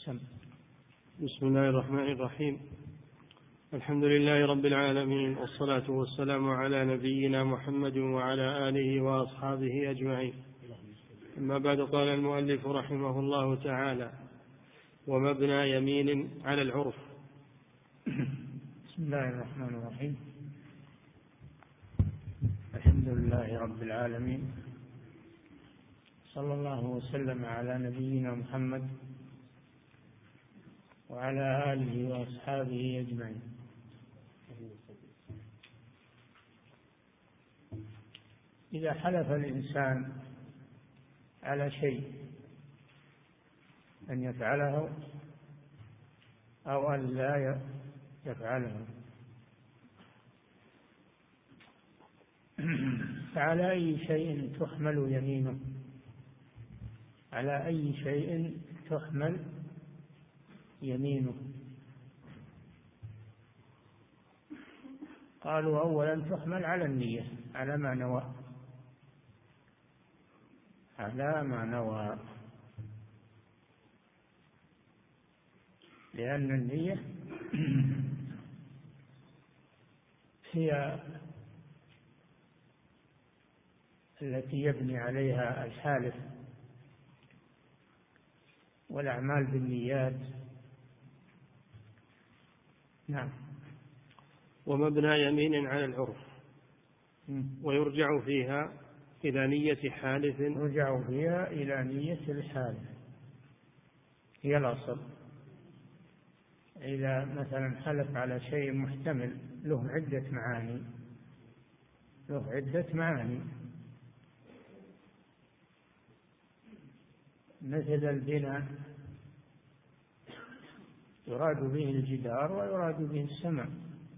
بسم الله الرحمن الرحيم. الحمد لله رب العالمين، والصلاة والسلام على نبينا محمد وعلى آله وأصحابه أجمعين. أما بعد، قال المؤلف رحمه الله تعالى: ومبنى يمين على العرف. بسم الله الرحمن الرحيم. الحمد لله رب العالمين، صلى الله وسلم على نبينا محمد وعلى آله وأصحابه أجمعين. إذا حلف الإنسان على شيء أن يفعله أو أن لا يفعله، فعلى أي شيء تحمل يمينه؟ على أي شيء تحمل يمينه؟ قالوا أولا تحمل على النية، على ما نوى، على ما نوى، لأن النية هي التي يبني عليها الحالف، والأعمال بالنيات. نعم. ومبنى يمين على العرف، ويرجع فيها إلى نية حالف. يرجع فيها إلى نية الحالف، هي الأصل. إذا مثلا حلف على شيء محتمل له عدة معاني، له عدة معاني، مثل البناء يراد به الجدار ويراد به السماء.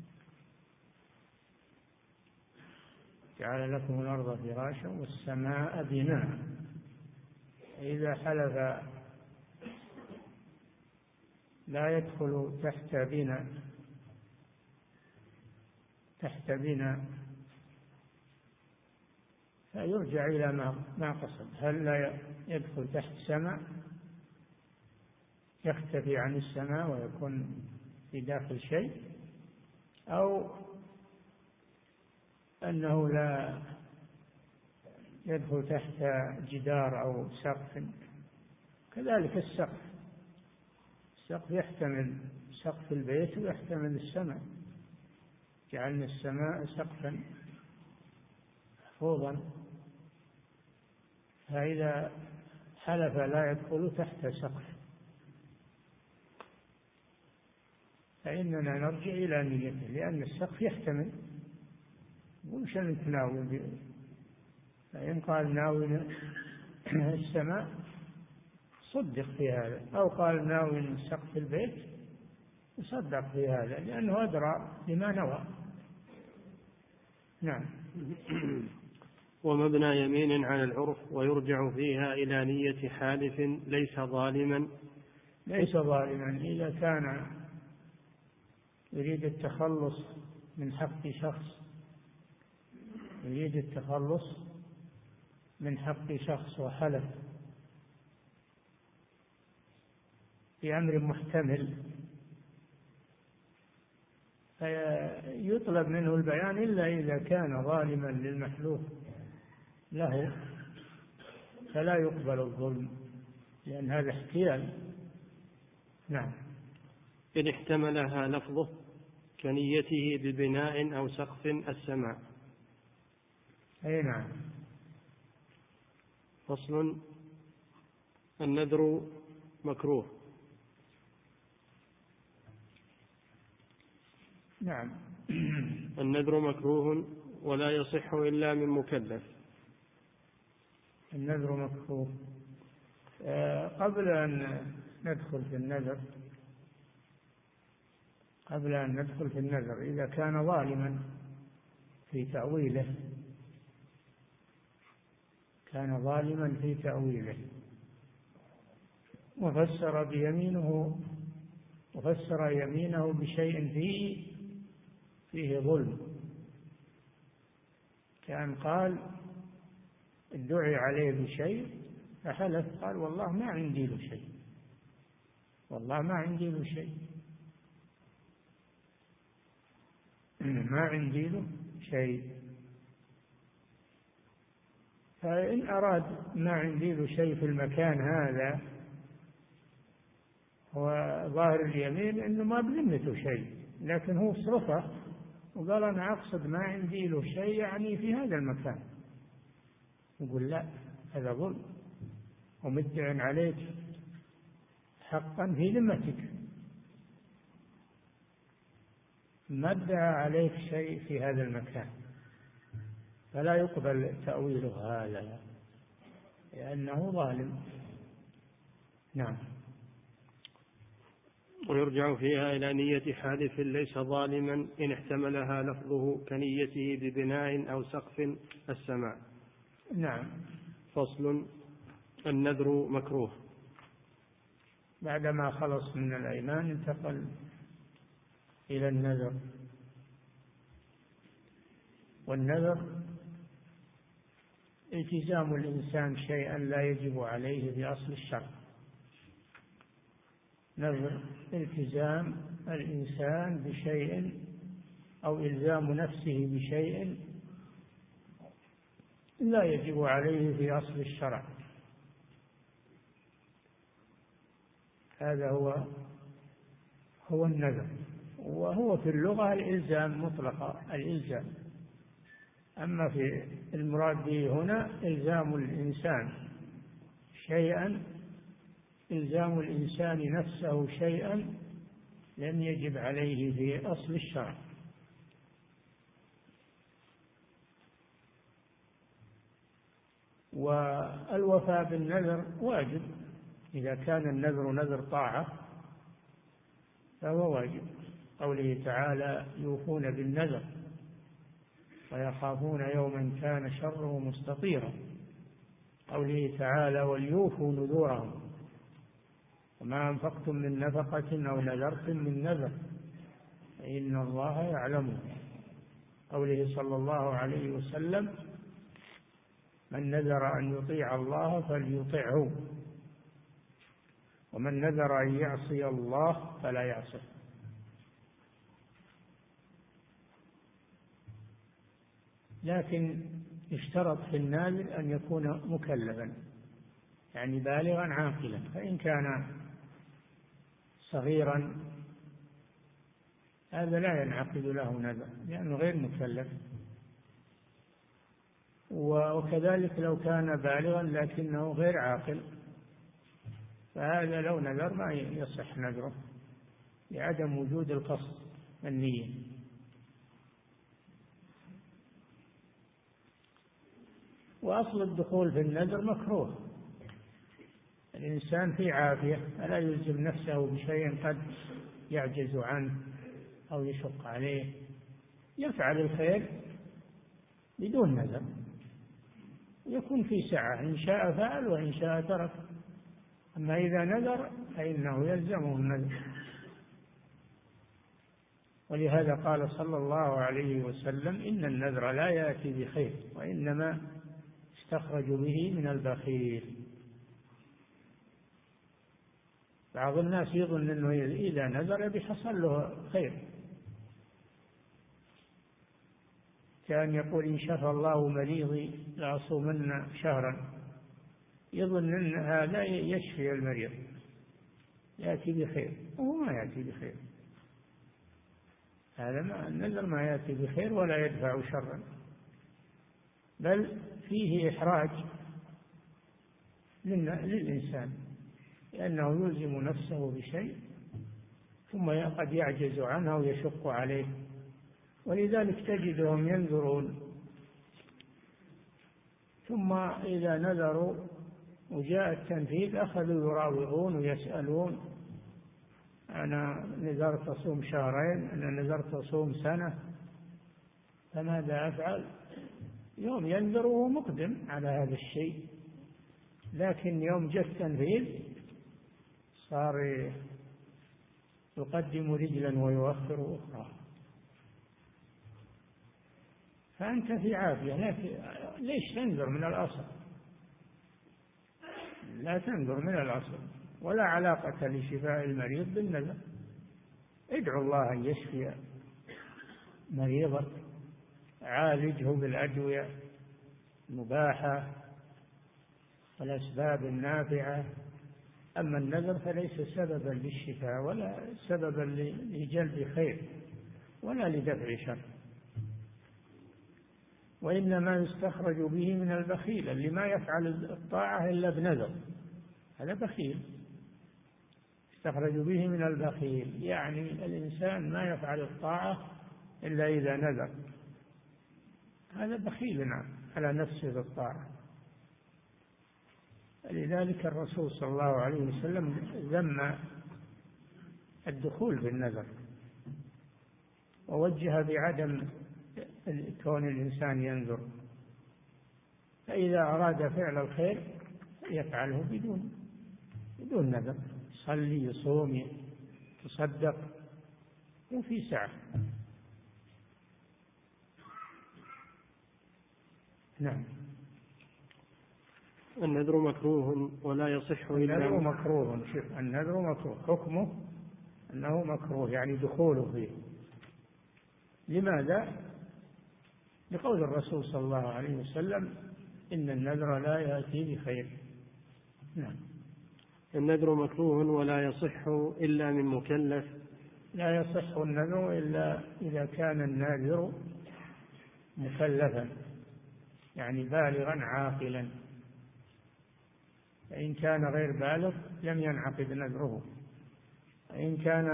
جعل لكم الأرض فراشا والسماء بناء. إذا حلف لا يدخل تحت بناء فيرجع إلى ما قصد. هل لا يدخل تحت سماء يختفي عن السماء ويكون في داخل شيء، أو أنه لا يدخل تحت جدار أو سقف؟ كذلك السقف يحتمل سقف البيت ويحتمل السماء. جعلنا السماء سقفا محفوظا، فإذا حلف لا يدخل تحت سقف فإننا نرجع إلى نيته، لأن السقف يحتمل. وش نتناول؟ فإن قال ناوي السماء صدق في هذا، أو قال ناوي سقف البيت يصدق في هذا، لأنه أدرى بما نوى. نعم. ومبنى يمين على العرف، ويرجع فيها إلى نية حالف ليس ظالما. إذا كان يريد التخلص من حق شخص، وحلف بأمر محتمل، فيطلب منه البيان إلا إذا كان ظالما للمحلوف له، فلا يقبل الظلم، لأن هذا احتيال. نعم. إن احتملها لفظه كنيته ببناء أو سقف السماء. أي نعم. فصل: النذر مكروه. نعم. النذر مكروه ولا يصح إلا من مكلف. النذر مكروه. قبل أن ندخل في النذر، إذا كان ظالما في تأويله، وفسر يمينه بشيء فيه ظلم، كان قال ادعي عليه بشيء فحلف قال والله ما عندي له شيء، والله ما عندي له شيء، ما عندي له شيء. فإن أراد ما عندي له شيء في المكان هذا، وظاهر اليمين أنه ما بذمته شيء، لكن هو صرفه وقال أنا أقصد ما عندي له شيء يعني في هذا المكان، يقول لا، هذا ظلم ومدع عليك حقا في ذمتك، ما ادعى عليك شيء في هذا المكان، فلا يقبل تأويله هذا لأنه ظالم. نعم. ويرجع فيها إلى نية حالف ليس ظالما إن احتملها لفظه كنيته ببناء أو سقف السماء. نعم. فصل. النذر مكروه. بعدما خلص من الأيمان انتقل إلى النذر. والنذر التزام الإنسان شيئا لا يجب عليه في أصل الشرع. نذر التزام الإنسان بشيء أو إلزام نفسه بشيء لا يجب عليه في أصل الشرع. هذا هو النذر، وهو في اللغة الإلزام مطلقا، الإلزام. أما في المراد به هنا إلزام الإنسان شيئا، إلزام الإنسان نفسه شيئا لم يجب عليه في أصل الشرع. والوفاء بالنذر واجب، إذا كان النذر نذر طاعة فهو واجب. قوله تعالى يوفون بالنذر ويخافون يوما كان شره مستطيرا. قوله تعالى وليوفوا نذورهم وما أنفقتم من نفقة أو نذرتم من نذر فإن الله يعلمه. قوله صلى الله عليه وسلم من نذر أن يطيع الله فليطعه ومن نذر أن يعصي الله فلا يعصه. لكن اشترط في الناذر أن يكون مكلفا، يعني بالغا عاقلا، فإن كان صغيرا هذا لا ينعقد له نذر لأنه غير مكلف. وكذلك لو كان بالغا لكنه غير عاقل فهذا لو نذر ما يصح نذره لعدم وجود القصد النية. وأصل الدخول في النذر مكروه. الإنسان في عافية فلا يلزم نفسه بشيء قد يعجز عنه أو يشق عليه، يفعل الخير بدون نذر، يكون في سعة، إن شاء فعل وإن شاء ترك. أما إذا نذر فإنه يلزمه النذر. ولهذا قال صلى الله عليه وسلم إن النذر لا يأتي بخير وإنما يستخرج به من البخيل. بعض الناس يظن أنه إذا نذر بحصل له خير، كان يقول إن شفى الله مريضي لأصومن شهرا، يظن أن هذا يشفي المريض يأتي بخير، وهو ما يأتي بخير. هذا النذر ما يأتي بخير ولا يدفع شرا، بل فيه إحراج للإنسان لأنه يلزم نفسه بشيء ثم قد يعجز عنه ويشق عليه. ولذلك تجدهم ينذرون ثم إذا نذروا وجاء التنفيذ أخذوا يراوغون ويسألون أنا نذرت أصوم شهرين، أنا نذرت أصوم سنة، فماذا أفعل؟ يوم ينذر وهو مقدم على هذا الشيء، لكن يوم جاء التنفيذ صار يقدم رجلا ويؤخر أخرى. فأنت في عافية، ليش تنذر من الأصل؟ لا تنذر من الأصل، ولا علاقة لشفاء المريض بالنذر. ادعو الله أن يشفي مريضك، عالجه بالأدوية المباحة والأسباب النافعة. أما النذر فليس سببا للشفاء ولا سببا لجلب خير ولا لدفع شر، وإنما يستخرج به من البخيل اللي ما يفعل الطاعة إلا بنذر، هذا بخيل. يستخرج به من البخيل يعني الإنسان ما يفعل الطاعة إلا إذا نذر، هذا بخيل على نفسه بالطاعة. لذلك الرسول صلى الله عليه وسلم ذم الدخول بالنذر، ووجه بعدم كون الإنسان ينذر، فإذا أراد فعل الخير يفعله بدون نذر، يصلي يصوم يتصدق وفي سعة. نعم. النذر مكروه ولا يصح إلا النذر مكروه. شوف، النذر مكروه، حكمه أنه مكروه يعني دخوله فيه. لماذا؟ لقول الرسول صلى الله عليه وسلم إن النذر لا يأتي بخير. نعم. النذر مكروه ولا يصح إلا من مكلف. لا يصح النذر إلا إذا كان الناذر مكلفا يعني بالغا عاقلا، فإن كان غير بالغ لم ينعقد نذره، إن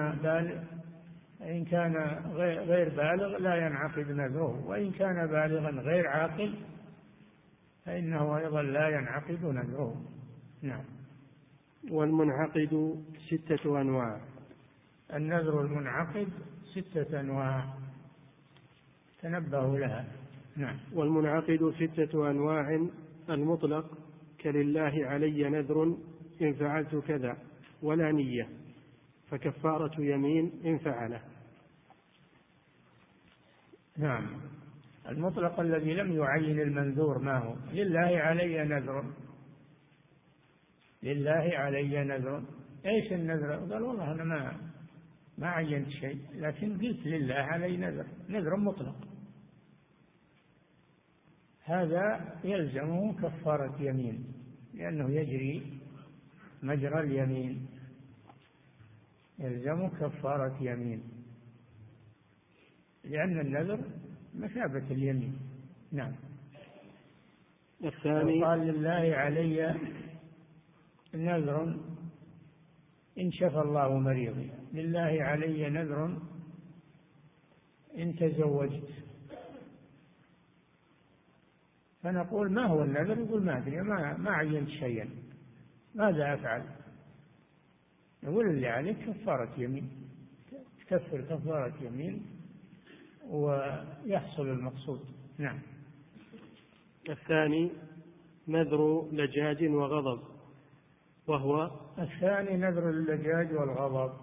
كان غير بالغ لا ينعقد نذره، وإن كان بالغا غير عاقل فإنه أيضا لا ينعقد نذره. نعم. والمنعقد 6 أنواع. النذر المنعقد 6 أنواع، تنبهوا لها. نعم. والمنعقد 6 أنواع: المطلق كلله علي نذر إن فعلت كذا ولا نية فكفارة يمين إن فعله. نعم. المطلق الذي لم يعين المنذور ما هو: لله علي نذر، لله علي نذر. ايش النذر؟ قال والله انا ما عينت شيء، لكن قلت لله علي نذر، نذر مطلق، هذا يلزمه كفارة يمين لأنه يجري مجرى اليمين، يلزمه كفارة يمين لأن النذر مثابة اليمين. نعم. الثاني: قال لله علي نذر إن شفى الله مريضي، لله علي نذر إن تزوجت. فنقول ما هو النذر؟ يقول ما أدري، ما عينت شيئا، ماذا أفعل؟ نقول اللي عليك كفارة يمين، تكفر كفارة يمين ويحصل المقصود. نعم. الثاني: نذر لجاج وغضب، وهو الثاني نذر اللجاج والغضب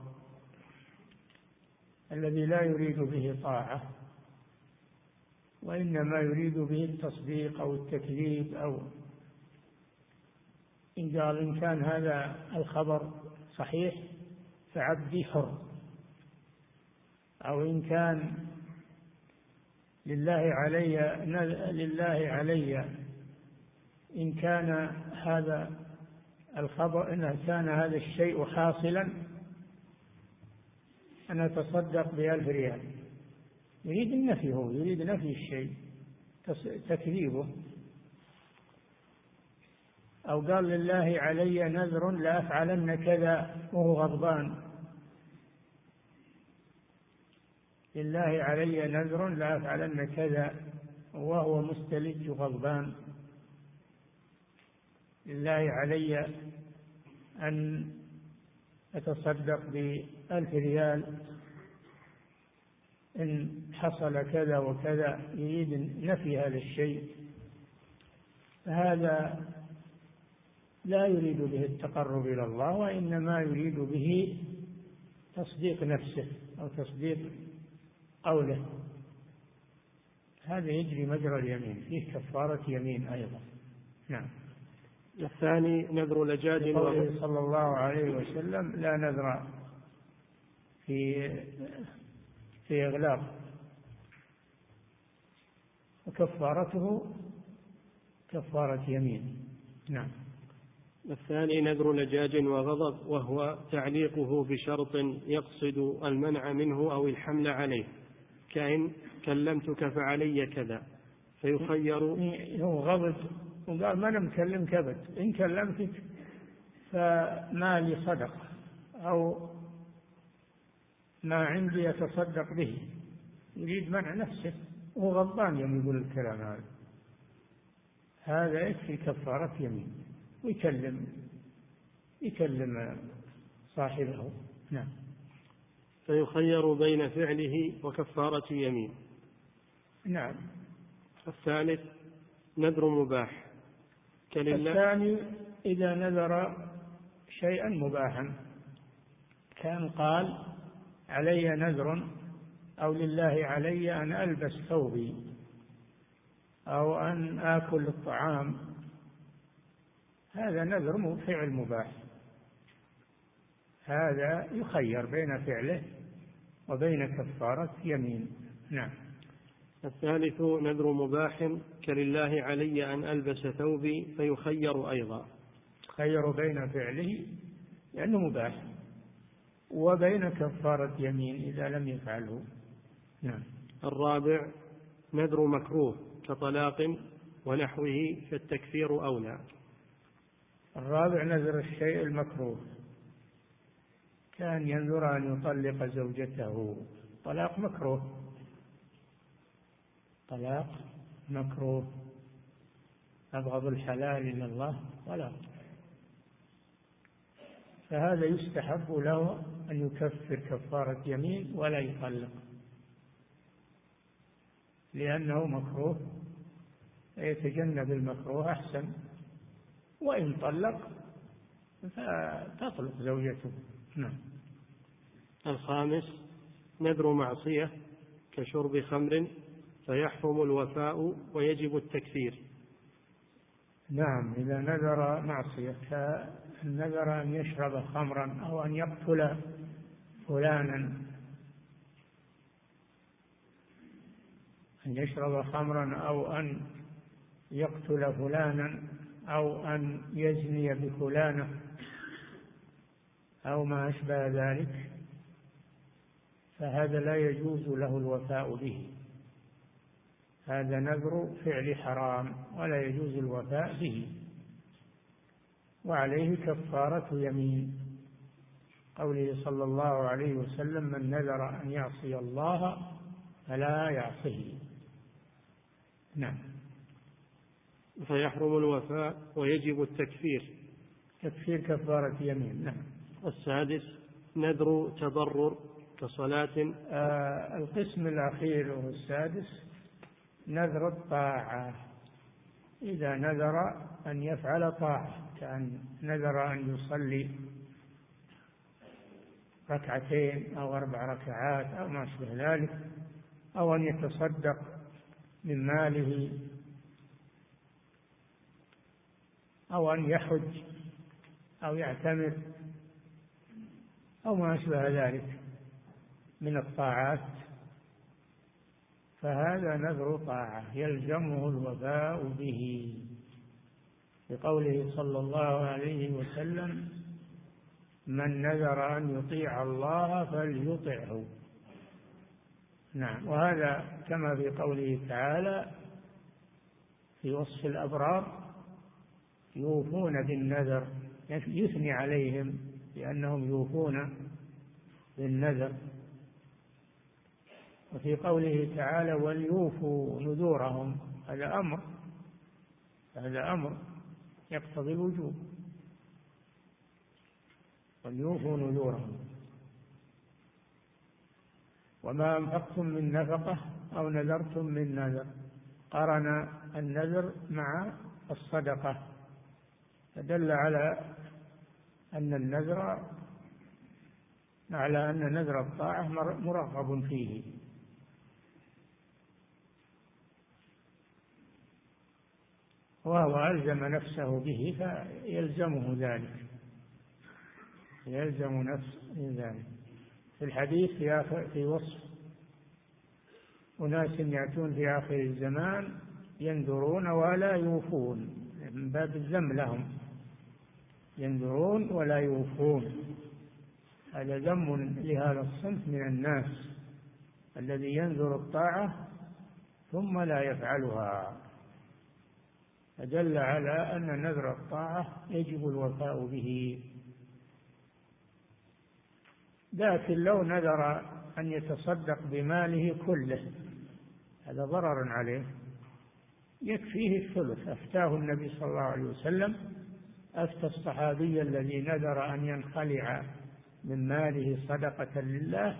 الذي لا يريد به طاعة، وإنما يريد به التصديق أو التكذيب، أو إن قال إن كان هذا الخبر صحيح فعبدي حر، أو إن كان لله علي إن كان هذا الخبر، إن كان هذا الشيء حاصلا أنا أتصدق ب1000 ريال. يريد النفي، هو يريد نفي الشيء، تكذيبه. أو قال لله علي نذر لأفعلن كذا وهو غضبان، لله علي نذر لأفعلن كذا وهو مستلج غضبان، لله علي أن أتصدق ب1000 ريال إن حصل كذا وكذا، يريد نفي هذا الشيء، فهذا لا يريد به التقرب إلى الله، وإنما يريد به تصديق نفسه أو تصديق قوله، هذا يجري مجرى اليمين، فيه كفارة يمين أيضا. نعم. الثاني نذر لجاج قوله صلى الله عليه وسلم لا نذر في إغلاق، وكفارته كفارة يمين. نعم. الثاني نذر لجاج وغضب، وهو تعليقه بشرط يقصد المنع منه أو الحمل عليه، كأن كلمتك فعلي كذا، فيخير. هو غضب وقال ما أنا مكلمك أبد، إن كلمتك فما لي صدقة أو ما عندي أتصدق به، يريد منع نفسه وهو غضبان يوم يقول الكلام هذا يكفي كفارة يمين، ويكلم صاحبه. نعم. فيخير بين فعله وكفارة يمين. نعم. الثالث نذر مباح الثاني إذا نذر شيئا مباحا، كان قال علي نذر أو لله علي أن ألبس ثوبي أو أن آكل الطعام، هذا نذر فعل مباح، هذا يخير بين فعله وبين كفارة يمين. نعم. الثالث نذر مباح كلله علي أن ألبس ثوبي، فيخير أيضا، خير بين فعله لأنه مباح وبين كفارة يمين إذا لم يفعله. نعم. الرابع نذر مكروه كطلاق ونحوه، فالتكفير أولى. الرابع نذر الشيء المكروه، كان ينذر أن يطلق زوجته، طلاق مكروه، طلاق مكروه، أبغض الحلال إلى الله طلاق، فهذا يستحب له أن يكفر كفارة يمين ولا يطلق لأنه مكروه، يتجنب المكروه أحسن، وإن طلق فتطلق زوجته. نعم. الخامس نذر معصية كشرب خمر، فيحرم الوفاء ويجب التكفير. نعم. إذا نذر معصية كنذر أن يشرب خمرا أو أن يقتل فلانا، أن يشرب خمرا أو أن يقتل فلانا أو أن يزني بفلانة أو ما أشبه ذلك، فهذا لا يجوز له الوفاء به، هذا نذر فعل حرام ولا يجوز الوفاء به، وعليه كفارة يمين، قوله صلى الله عليه وسلم من نذر أن يعصي الله فلا يعصيه. نعم. فيحرم الوفاء ويجب التكفير، تكفير كفارة يمين. نعم. السادس نذر تضرر كصلاة. القسم الأخير والسادس نذر الطاعة، إذا نذر أن يفعل طاعة، كان نذر أن يصلي ركعتين أو 4 ركعات أو ما شابه ذلك، أو أن يتصدق من ماله، أو أن يحج أو يعتمر أو ما أشبه ذلك من الطاعات، فهذا نذر طاعة يلزمه الوفاء به، بقوله صلى الله عليه وسلم من نذر أن يطيع الله فليطعه. نعم. وهذا كما في قوله تعالى في وصف الأبرار يوفون بالنذر، يثني عليهم لأنهم يوفون بالنذر. وفي قوله تعالى وليوفوا نذورهم، هذا أمر يقتضي الوجوب، وليوفوا نذورهم. وما أنفقتم من نفقة أو نذرتم من نذر، قرن النذر مع الصدقة، فدل على أن نذر الطاعة مرغب فيه. وهو ألزم نفسه به فيلزمه ذلك، يلزم نفسه ذلك. في الحديث في وصف أناس يأتون في آخر الزمان ينذرون ولا يوفون، من باب الذم لهم، ينذرون ولا يوفون. هذا ذم لهذا الصنف من الناس الذي ينذر الطاعة ثم لا يفعلها، فدل على أن نذر الطاعة يجب الوفاء به. لكن لو نذر أن يتصدق بماله كله هذا ضرر عليه، يكفيه الثلث. أفتاه النبي صلى الله عليه وسلم، أفتى الصحابي الذي نذر أن ينخلع من ماله صدقة لله،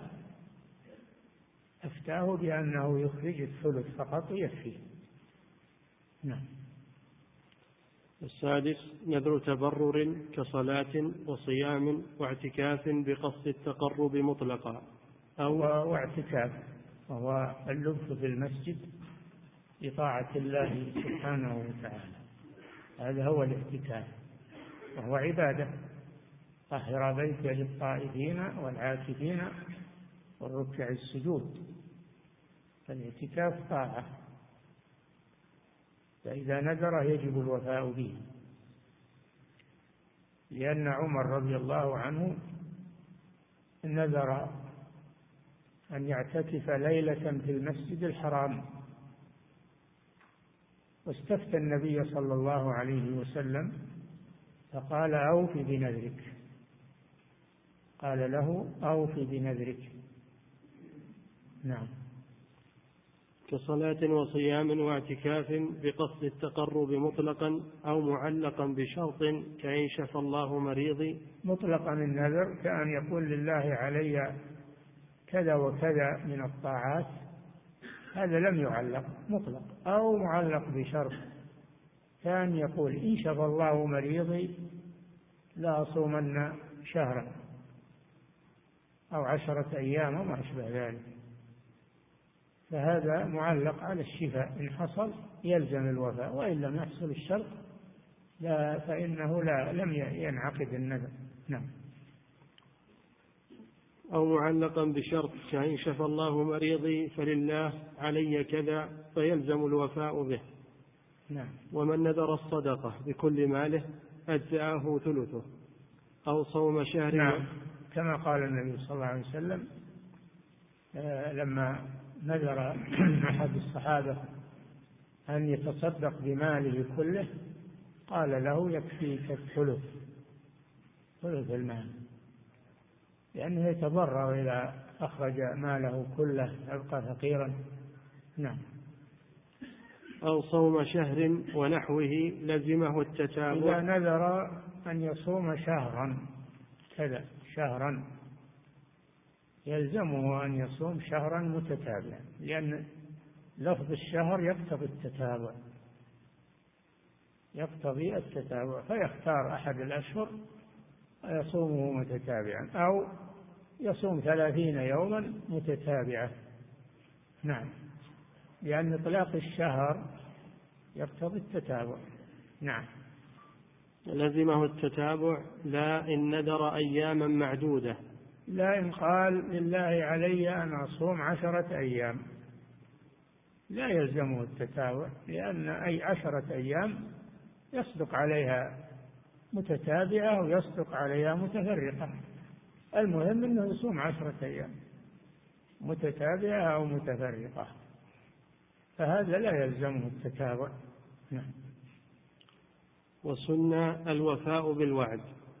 أفتاه بأنه يخرج الثلث فقط يكفيه. نعم. السادس: نذر تبرر كصلاة وصيام واعتكاف بقصد التقرب مطلقا، أو اعتكاف، وهو اللبث في المسجد بطاعة الله سبحانه وتعالى، هذا هو الاعتكاف، وهو عبادة. طهر بيتي للطائفين والعاكفين والركع السجود، فالاعتكاف طاعة، فإذا نذر يجب الوفاء به، لأن عمر رضي الله عنه نذر أن يعتكف ليلة في المسجد الحرام، واستفتى النبي صلى الله عليه وسلم فقال: أوف بنذرك، قال له: أوف بنذرك. نعم. كصلاة وصيام واعتكاف بقصد التقرب مطلقا أو معلقا بشرط كأن شفى الله مريضي. مطلقا النذر كأن يقول لله علي كذا وكذا من الطاعات، هذا لم يعلق، مطلق. أو معلق بشرط كان يقول: إن شفى الله مريضي لأصومن شهرا أو 10 أيام وما أشبه ذلك، فهذا معلق على الشفاء، إن حصل يلزم الوفاء، وإن لم يحصل الشرط لا، فإنه لم ينعقد النذر. نعم. أو معلقا بشرط كأن شفى الله مريضي فلله علي كذا فيلزم الوفاء به. نعم. ومن نذر الصدقة بكل ماله أجزأه ثلثه. أو صوم شهر. نعم. كما قال النبي صلى الله عليه وسلم لما نذر أحد الصحابة أن يتصدق بماله كله قال له: يكفيك الثلث، ثلث المال، لأنه يتضرر إذا أخرج ماله كله يبقى فقيرا. نعم. أو صوم شهر ونحوه لزمه التتابع. إذا نذر أن يصوم شهرا كذا، شهرا، يلزمه أن يصوم شهرا متتابعا، لأن لفظ الشهر يقتضي التتابع، يقتضي التتابع، فيختار أحد الأشهر ويصومه متتابعا، أو يصوم 30 يوما متتابعة. نعم. لأن إطلاق الشهر يقتضي التتابع. نعم. لزمه التتابع، لا إن نذر أياما معدودة. لا إن قال: لله علي أن أصوم 10 أيام، لا يلزمه التتابع، لأن أي 10 أيام يصدق عليها متتابعة ويصدق عليها متفرقة، المهم أنه يصوم 10 أيام متتابعة أو متفرقة، فهذا لا يلزمه التتابع. نعم. وسنة الوفاء بالوعد.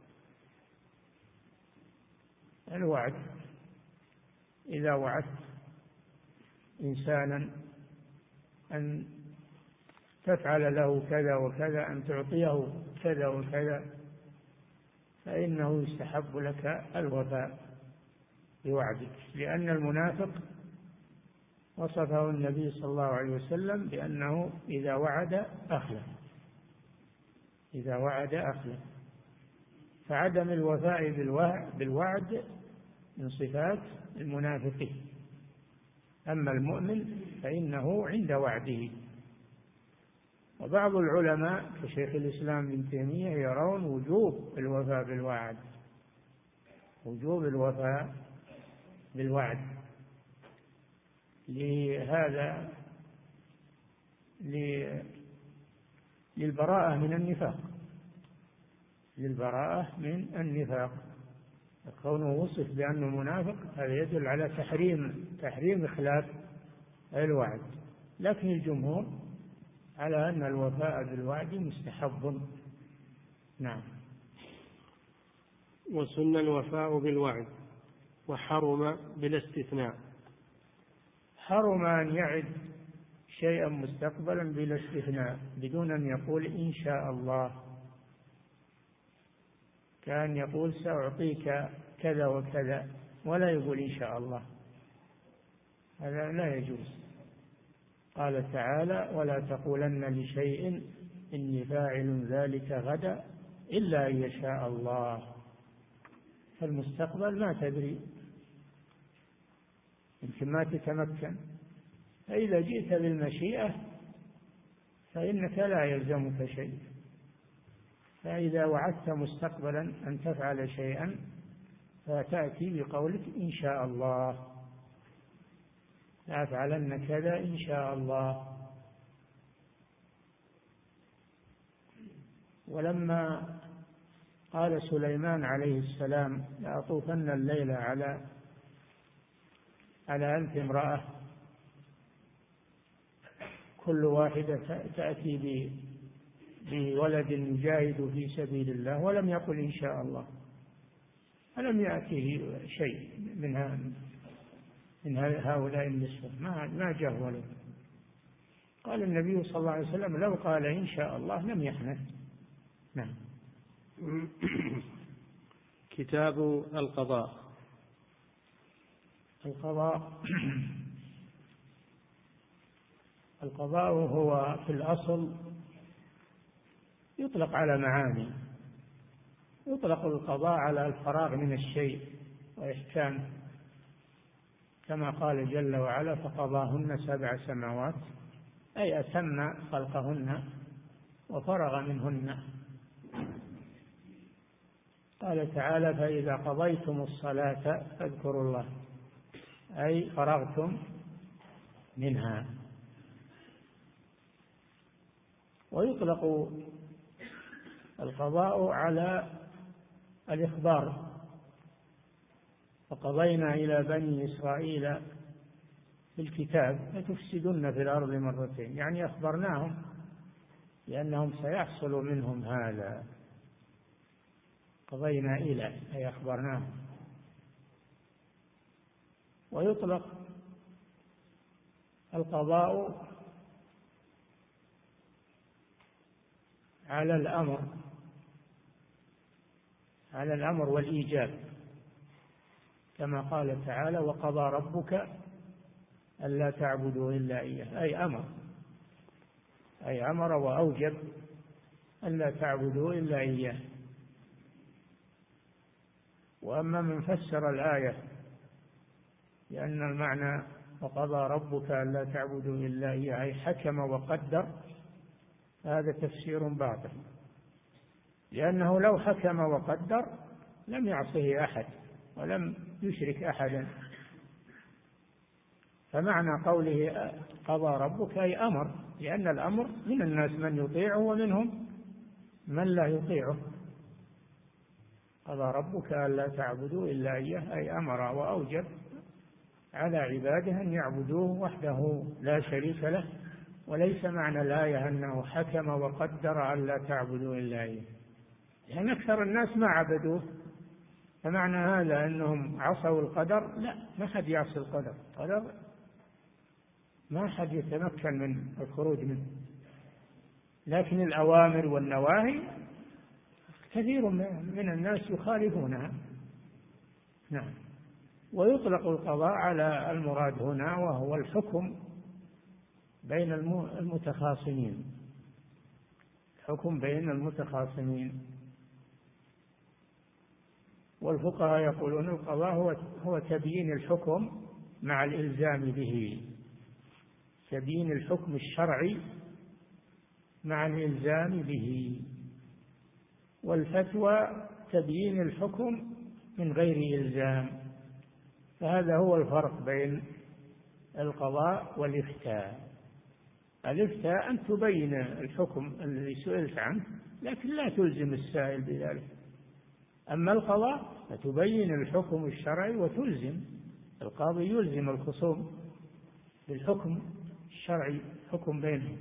الوعد: إذا وعدت إنسانا أن تفعل له كذا وكذا، أن تعطيه كذا وكذا، فإنه يستحب لك الوفاء بوعدك، لأن المنافق وصفه النبي صلى الله عليه وسلم بأنه إذا وعد أخلف، إذا وعد أخلف، فعدم الوفاء بالوعد من صفات المنافقين. أما المؤمن فإنه عند وعده، وبعض العلماء كشيخ الإسلام ابن تيمية يرون وجوب الوفاء بالوعد، وجوب الوفاء بالوعد، لهذا للبراءة من النفاق، للبراءة من النفاق. كونه وصف بأنه منافق هذا يدل على تحريم إخلاف الوعد، لكن الجمهور على أن الوفاء بالوعد مستحب. نعم. وسن الوفاء بالوعد وحرم بلا استثناء. حرم أن يعد شيئا مستقبلا بلا استثناء بدون أن يقول إن شاء الله، كان يقول سأعطيك كذا وكذا ولا يقول إن شاء الله، هذا لا يجوز. قال تعالى ولا تقولن لشيء إني فاعل ذلك غدا إلا أن يشاء الله. فالمستقبل ما تدري، يمكن ما تتمكن، فإذا جئت بالمشيئة فإنك لا يلزمك شيء. فإذا وعدت مستقبلا أن تفعل شيئا فتأتي بقولك إن شاء الله، لأفعلن كذا إن شاء الله. ولما قال سليمان عليه السلام لأطوفن الليل على 1000 امرأة كل واحدة تأتي بولد يجاهد في سبيل الله، ولم يقل إن شاء الله، ولم يأته شيء من هؤلاء النسوة، ما جاء ولد. قال النبي صلى الله عليه وسلم لو قال إن شاء الله لم يحنث. نعم. كتاب القضاء. القضاء هو في الأصل يطلق على معاني. يطلق القضاء على الفراغ من الشيء وإحكامه، كما قال جل وعلا فقضاهن 7 سماوات، أي أتم خلقهن وفرغ منهن. قال تعالى فإذا قضيتم الصلاة فاذكروا الله، أي فرغتم منها. ويطلق القضاء على الإخبار، وقضينا إلى بني إسرائيل في الكتاب لتفسدن في الأرض مرتين، يعني أخبرناهم لأنهم سيحصل منهم هذا. قضينا إلى أي أخبرناهم. ويطلق القضاء على الأمر والإيجاب، كما قال تعالى وقضى ربك ألا تعبدوا إلا إياه، أي أمر وأوجب ألا تعبدوا إلا إياه. وأما من فسر الآية لأن المعنى وقضى ربك ألا تعبدوا إلا إياه أي حكم وقدر، هذا تفسير باطل، لأنه لو حكم وقدر لم يعصه أحد ولم يشرك أحدا. فمعنى قوله قضى ربك أي أمر، لأن الأمر من الناس من يطيعه ومنهم من لا يطيعه. قضى ربك ألا تعبدوا إلا إياه أي أمر وأوجب على عباده أن يعبدوه وحده لا شريك له. وليس معنى الآية أنه حكم وقدر ألا تعبدوا إلا إياه، لأن أكثر الناس ما عبدوه، فمعنى هذا أنهم عصوا القدر؟ لا، ما حد يعصي القدر، القدر ما حد يتمكن من الخروج منه، لكن الأوامر والنواهي كثير من الناس يخالفونها. نعم. ويطلق القضاء على المراد هنا وهو الحكم بين المتخاصمين، الحكم بين المتخاصمين. والفقهاء يقولون القضاء هو تبيين الحكم مع الإلزام به، تبيين الحكم الشرعي مع الإلزام به، والفتوى تبيين الحكم من غير إلزام. فهذا هو الفرق بين القضاء والإفتاء. الإفتاء أن تبين الحكم الذي سئلت عنه لكن لا تلزم السائل بذلك. أما القضاء فتبين الحكم الشرعي وتلزم. القاضي يلزم الخصوم بالحكم الشرعي، حكم بينهم.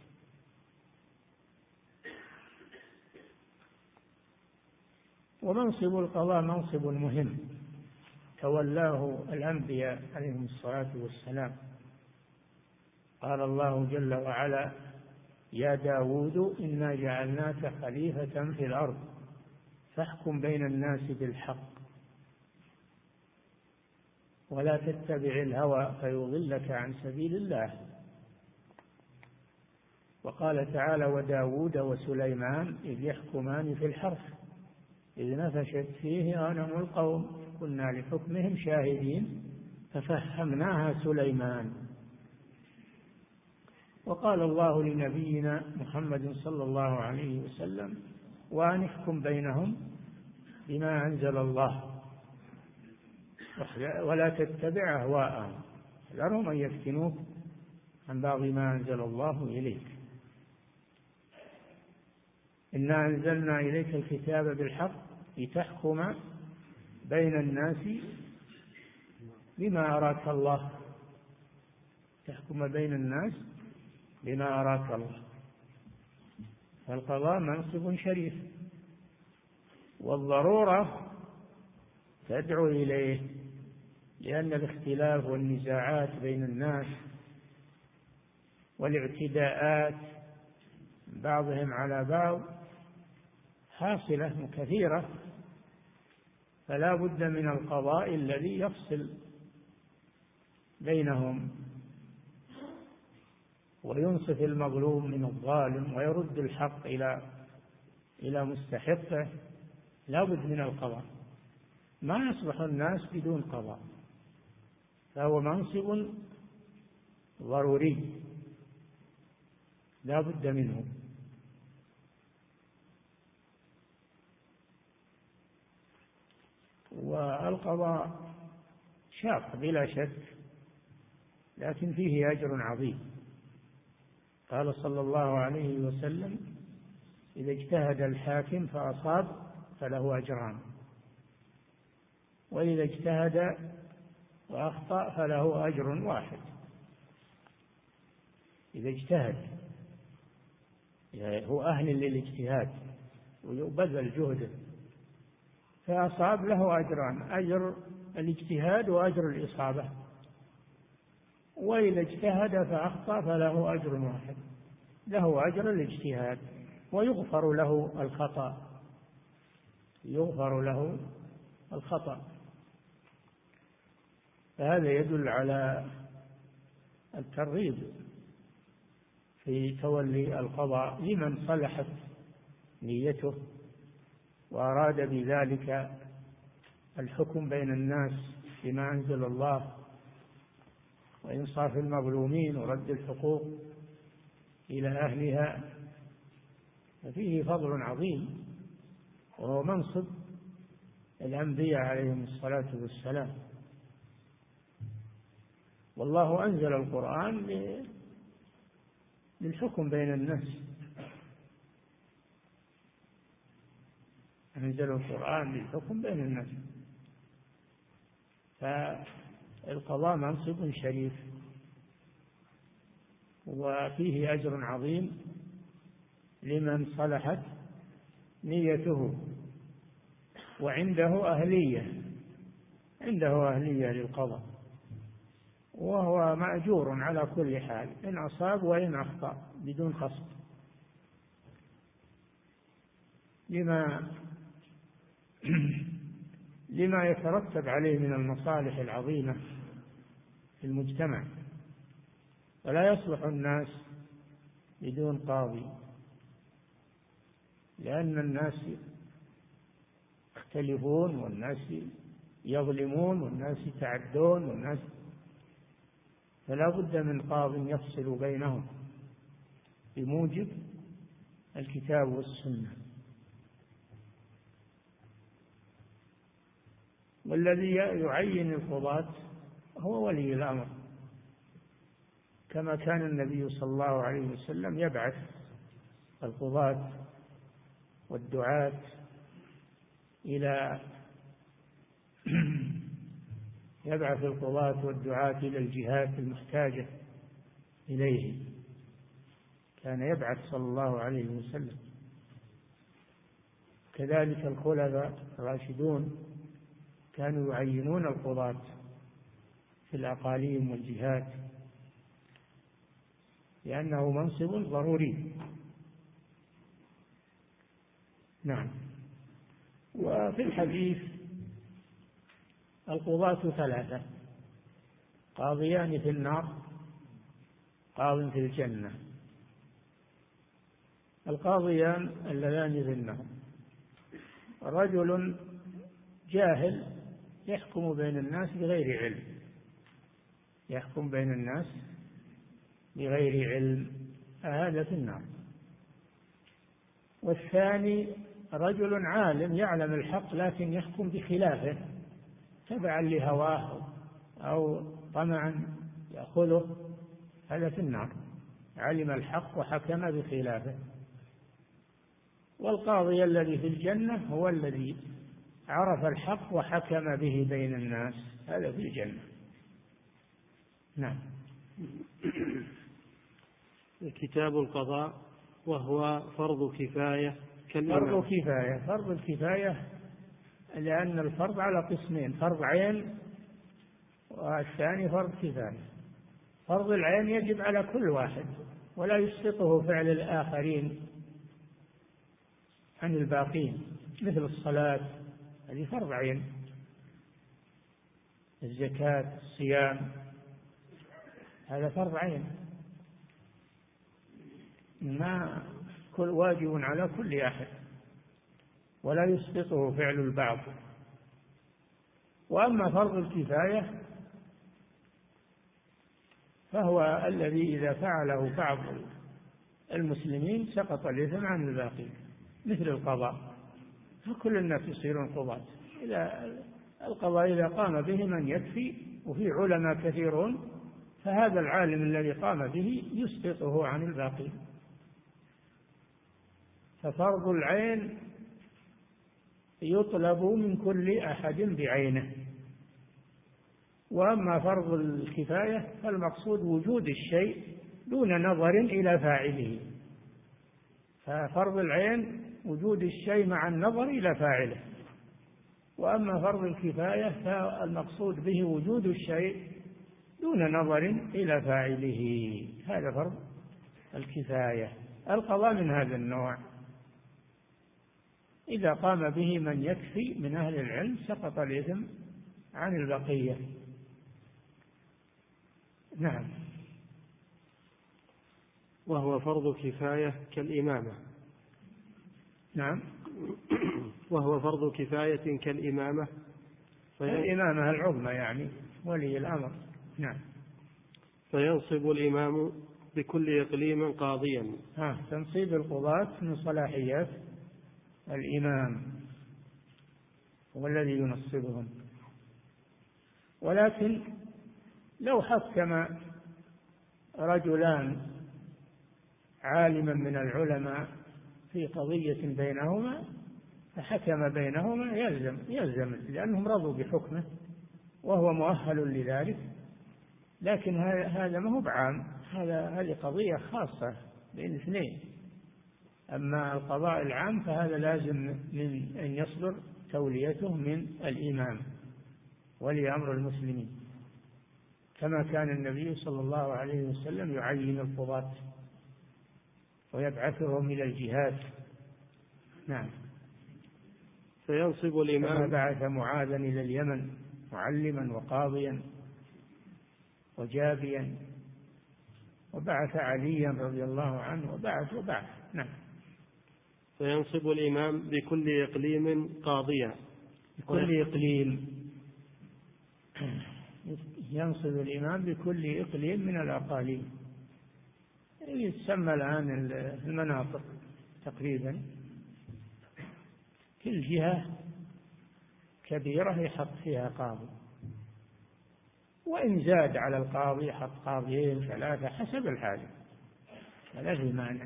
ومنصب القضاء منصب مهم تولاه الأنبياء عليهم الصلاة والسلام. قال الله جل وعلا: يا داود إنا جعلناك خليفة في الأرض فاحكم بين الناس بالحق ولا تتبع الهوى فيضلك عن سبيل الله. وقال تعالى: وداود وسليمان إذ يحكمان في الحرث إذ نفشت فيه غنم القوم كنا لحكمهم شاهدين ففهمناها سليمان. وقال الله لنبينا محمد صلى الله عليه وسلم: وأن احكم بينهم بما أنزل الله ولا تتبع أهواءهم ذرهم أن يفتنوك عن بعض ما أنزل الله إليك. إنا أنزلنا إليك الكتاب بالحق لتحكم بين الناس بما أراك الله، تحكم بين الناس بما أراك الله. فالقضاء منصب شريف، والضرورة تدعو إليه، لأن الاختلاف والنزاعات بين الناس والاعتداءات بعضهم على بعض حاصلة كثيرة، فلا بد من القضاء الذي يفصل بينهم وينصف المظلوم من الظالم ويرد الحق إلى مستحقه. لا بد من القضاء، ما يصلح الناس بدون قضاء، فهو منصب ضروري لا بد منه. والقضاء شاق بلا شك، لكن فيه أجر عظيم. قال صلى الله عليه وسلم: إذا اجتهد الحاكم فأصاب فله أجران، وإذا اجتهد وأخطأ فله أجر واحد. إذا اجتهد يعني هو أهل للاجتهاد ويبذل جهده فأصاب له أجران: أجر الاجتهاد وأجر الإصابة. وإذا اجتهد فأخطأ فله أجر واحد، له أجر الاجتهاد ويغفر له الخطأ، يغفر له الخطأ. فهذا يدل على الترغيب في تولي القضاء لمن صلحت نيته وأراد بذلك الحكم بين الناس بما أنزل الله وإنصاف المظلومين ورد الحقوق إلى أهلها، ففيه فضل عظيم، وهو منصب الأنبياء عليهم الصلاة والسلام. والله أنزل القرآن للحكم بين الناس، أنزل القرآن للحكم بين الناس. فالقضاء منصب شريف وفيه أجر عظيم لمن صلحت نيته وعنده أهلية، عنده أهلية للقضاء، وهو مأجور على كل حال إن أصاب وإن أخطأ بدون قصد، لما يترتب عليه من المصالح العظيمة في المجتمع. ولا يصلح الناس بدون قاضي، لأن الناس يختلفون والناس يظلمون والناس يتعدون والناس، فلا بد من قاض يفصل بينهم بموجب الكتاب والسنة. والذي يعين القضاة هو ولي الأمر، كما كان النبي صلى الله عليه وسلم يبعث القضاة والدعاة إلى الجهات المحتاجة إليه، كان يبعث صلى الله عليه وسلم. كذلك الخلفاء الراشدون كانوا يعينون القضاة في الأقاليم والجهات لأنه منصب ضروري. نعم. وفي الحديث القضاة ثلاثة: قاضيان في النار، قاض في الجنة. القاضيان اللذان في النار: رجل جاهل يحكم بين الناس بغير علم، يحكم بين الناس بغير علم، هذا في النار. والثاني رجل عالم يعلم الحق لكن يحكم بخلافه تبعا لهواه أو طمعا يأخذه، هذا في النار، علم الحق وحكم بخلافه. والقاضي الذي في الجنة هو الذي عرف الحق وحكم به بين الناس، هذا في الجنة. نعم. كتاب القضاء وهو فرض كفاية فرض الكفاية لأن الفرض على قسمين: فرض عين والثاني فرض كفاية. فرض العين يجب على كل واحد ولا يسقطه فعل الآخرين عن الباقين، مثل الصلاة هذه فرض عين، الزكاة، الصيام، هذا فرض عين، ما كل واجب على كل أحد ولا يسقطه فعل البعض. وأما فرض الكفاية فهو الذي إذا فعله بعض المسلمين سقط الإثم عن الباقين، مثل القضاء، فكل الناس يصيرون قضاة. القضاء إذا قام به من يكفي وفي علماء كثيرون فهذا العالم الذي قام به يسقطه عن الباقين. ففرض العين يطلب من كل أحد بعينه، وأما فرض الكفاية فالمقصود وجود الشيء دون نظر إلى فاعله. ففرض العين وجود الشيء مع النظر إلى فاعله، وأما فرض الكفاية فالمقصود به وجود الشيء دون نظر إلى فاعله، هذا فرض الكفاية. القضاء من هذا النوع، إذا قام به من يكفي من أهل العلم سقط الإثم عن البقية. نعم. وهو فرض كفاية كالإمامة. نعم. وهو فرض كفاية كالإمامة، الإمامة العظمى يعني ولي الأمر. نعم. فينصب الإمام بكل إقليم قاضيا. تنصيب القضاة من صلاحيات الإمام، هو الذي ينصبهم. ولكن لو حكم رجلان عالما من العلماء في قضية بينهما فحكم بينهما يلزم لأنهم رضوا بحكمه وهو مؤهل لذلك، لكن هذا ما هو بعام، هذه قضية خاصة بين اثنين. أما القضاء العام فهذا لازم من أن يصدر توليته من الإمام ولي أمر المسلمين، كما كان النبي صلى الله عليه وسلم يعين القضاة ويبعثهم إلى الجهاد. نعم. فينصب الإمام كما بعث معاذا إلى اليمن معلما وقاضيا وجابيا، وبعث عليا رضي الله عنه وبعث. نعم. فينصب الإمام بكل إقليم قاضيا. بكل إقليم ينصب الإمام بكل إقليم من الأقاليم، يسمى الآن المناطق، تقريبا، كل جهة كبيرة يحط فيها قاضي، وإن زاد على القاضي يحط قاضيين 3 حسب الحاجة، فلا في مانع.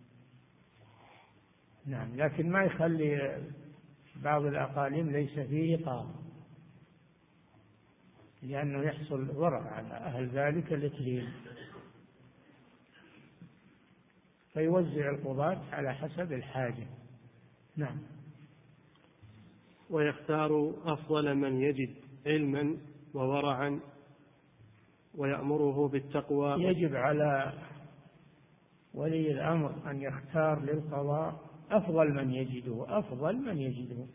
نعم، لكن ما يخلي بعض الأقاليم ليس فيه قاضي، لأنه يحصل ضرر على أهل ذلك الإقليم، فيوزع القضاة على حسب الحاجة. نعم. ويختار أفضل من يجد علما وورعا ويأمره بالتقوى. يجب على ولي الأمر أن يختار للقضاء أفضل من يجده، أفضل من يجده،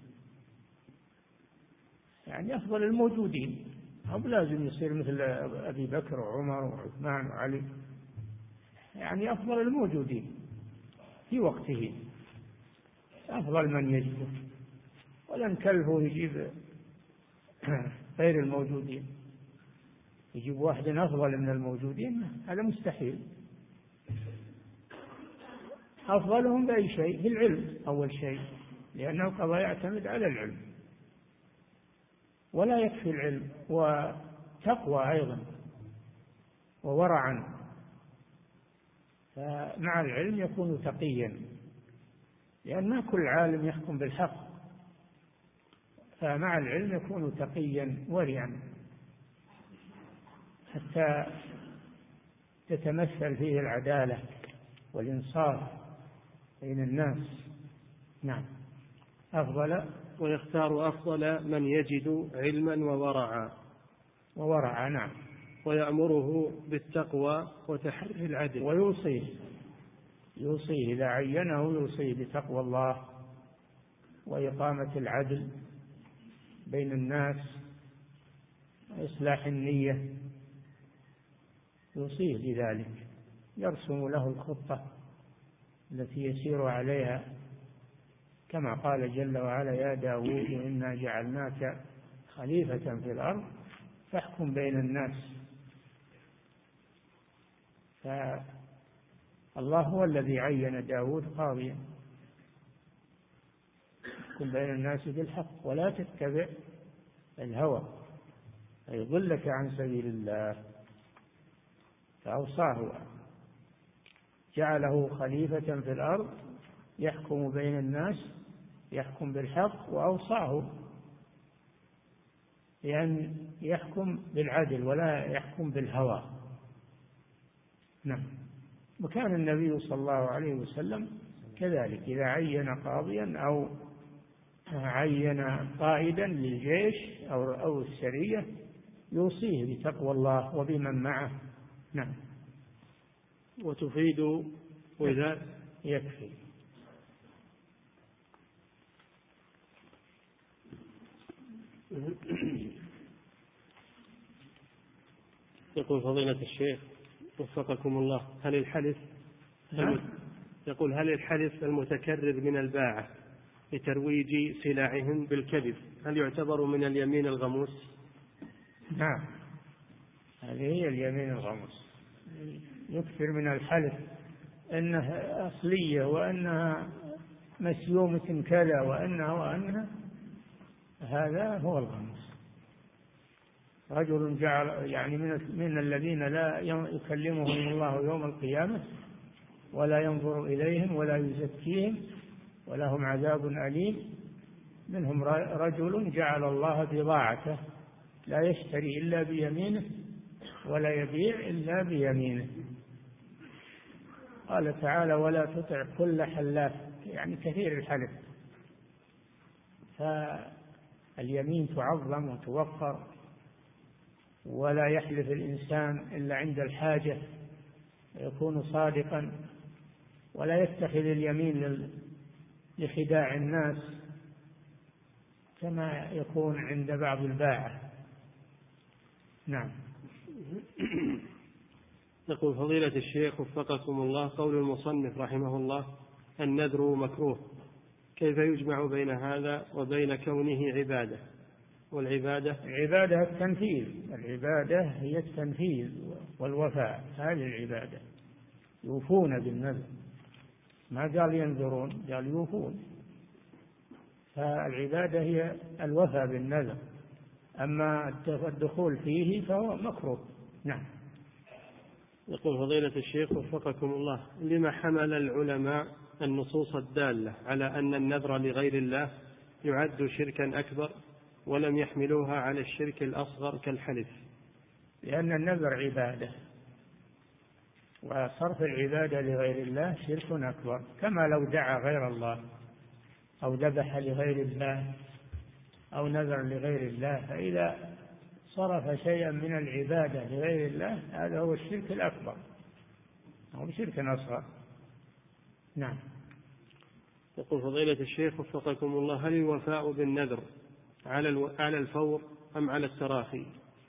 يعني أفضل الموجودين، أو لازم يصير مثل أبي بكر وعمر وعثمان وعلي، يعني أفضل الموجودين في وقته، أفضل من يجده، ولا نكلفه يجيب غير الموجودين، يجيب واحد أفضل من الموجودين، هذا مستحيل. أفضلهم بأي شيء؟ بالعلم أول شيء، لأنه القضاء يعتمد على العلم، ولا يكفي العلم، وتقوى أيضا وورعا، فمع العلم يكون تقيا، لأن ما كل عالم يحكم بالحق، فمع العلم يكون تقيا ورعا حتى تتمثل فيه العدالة والإنصاف بين الناس. نعم. أفضل. ويختار أفضل من يجد علما وورعا. وورعا، نعم. ويأمره بالتقوى وتحري العدل. يوصيه إذا عينه يوصيه بتقوى الله وإقامة العدل بين الناس وإصلاح النية، يوصيه بذلك، يرسم له الخطة التي يسير عليها، كما قال جل وعلا: يا داود إنا جعلناك خليفة في الأرض فاحكم بين الناس. فالله هو الذي عين داود قاضيا، احكم بين الناس بالحق ولا تتبع الهوى فيضلك عن سبيل الله. فأوصاه، جعله خليفة في الأرض يحكم بين الناس، يحكم بالحق، وأوصاه بأن يحكم بالعدل ولا يحكم بالهوى. نعم. وكان النبي صلى الله عليه وسلم كذلك، إذا عين قاضيا أو عين قائدا للجيش أو السرية يوصيه بتقوى الله وبمن معه. نعم. وتفيد وإذا يكفي. يقول فضيلة الشيخ وفقكم الله: هل الحلف المتكرر من الباعة لترويج سلعهم بالكذب هل يعتبر من اليمين الغموس؟ نعم، هذه هي اليمين الغموس. يكثر من الحلف أنها أصلية وأنها مسيومة كذا وأنها، هذا هو الغموس. رجل جعل يعني من الذين لا يكلمهم الله يوم القيامة ولا ينظر إليهم ولا يزكيهم ولهم عذاب أليم، منهم رجل جعل الله بضاعته لا يشتري إلا بيمينه ولا يبيع إلا بيمينه. قال تعالى: ولا تطع كل حلاف، يعني كثير الحلف. فاليمين تعظم وتوقر، ولا يحلف الإنسان إلا عند الحاجة، يكون صادقا، ولا يتخذ اليمين لخداع الناس كما يكون عند بعض الباعة. نعم. يقول فضيلة الشيخ وفقكم الله: قول المصنف رحمه الله: النذر مكروه، كيف يجمع بين هذا وبين كونه عبادة؟ والعبادة التنفيذ، العبادة هي التنفيذ والوفاء، هذه العبادة، يوفون بالنذر. ما قال ينذرون، قال يوفون. فالعبادة هي الوفاء بالنذر، أما الدخول فيه فهو مكروه. نعم. يقول فضيلة الشيخ وفقكم الله: لما حمل العلماء النصوص الدالة على أن النذر لغير الله يعد شركا أكبر ولم يحملوها على الشرك الأصغر كالحلف؟ لأن النذر عبادة، وصرف العبادة لغير الله شرك أكبر، كما لو دعا غير الله أو ذبح لغير الله أو نذر لغير الله، فإذا صرف شيئا من العبادة لغير الله هذا هو الشرك الأكبر أو شرك أصغر. نعم. يقول فضيلة الشيخ وفقكم الله: هل الوفاء بالنذر على الفور أم على التراخي؟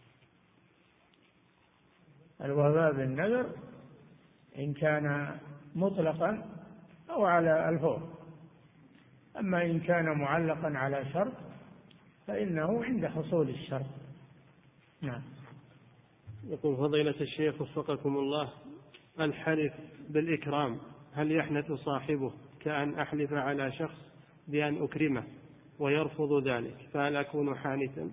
الوفاء بالنذر إن كان مطلقا أو على الفور، أما إن كان معلقا على شرط فإنه عند حصول الشرط. نعم. يقول فضيلة الشيخ وفقكم الله: الحلف بالإكرام هل يحنث صاحبه كأن أحلف على شخص بأن أكرمه ويرفض ذلك، فهل أكون حانثا؟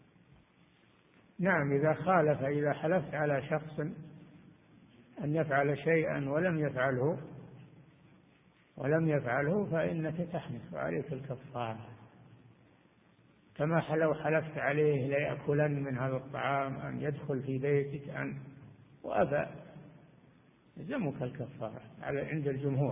نعم، إذا خالف، إذا حلفت على شخص أن يفعل شيئا ولم يفعله فإنك تحنث وعليك الكفارة، كما لو حلفت عليه ليأكلن من هذا الطعام، أن يدخل في بيتك وأبى، يلزمك الكفارة عند الجمهور.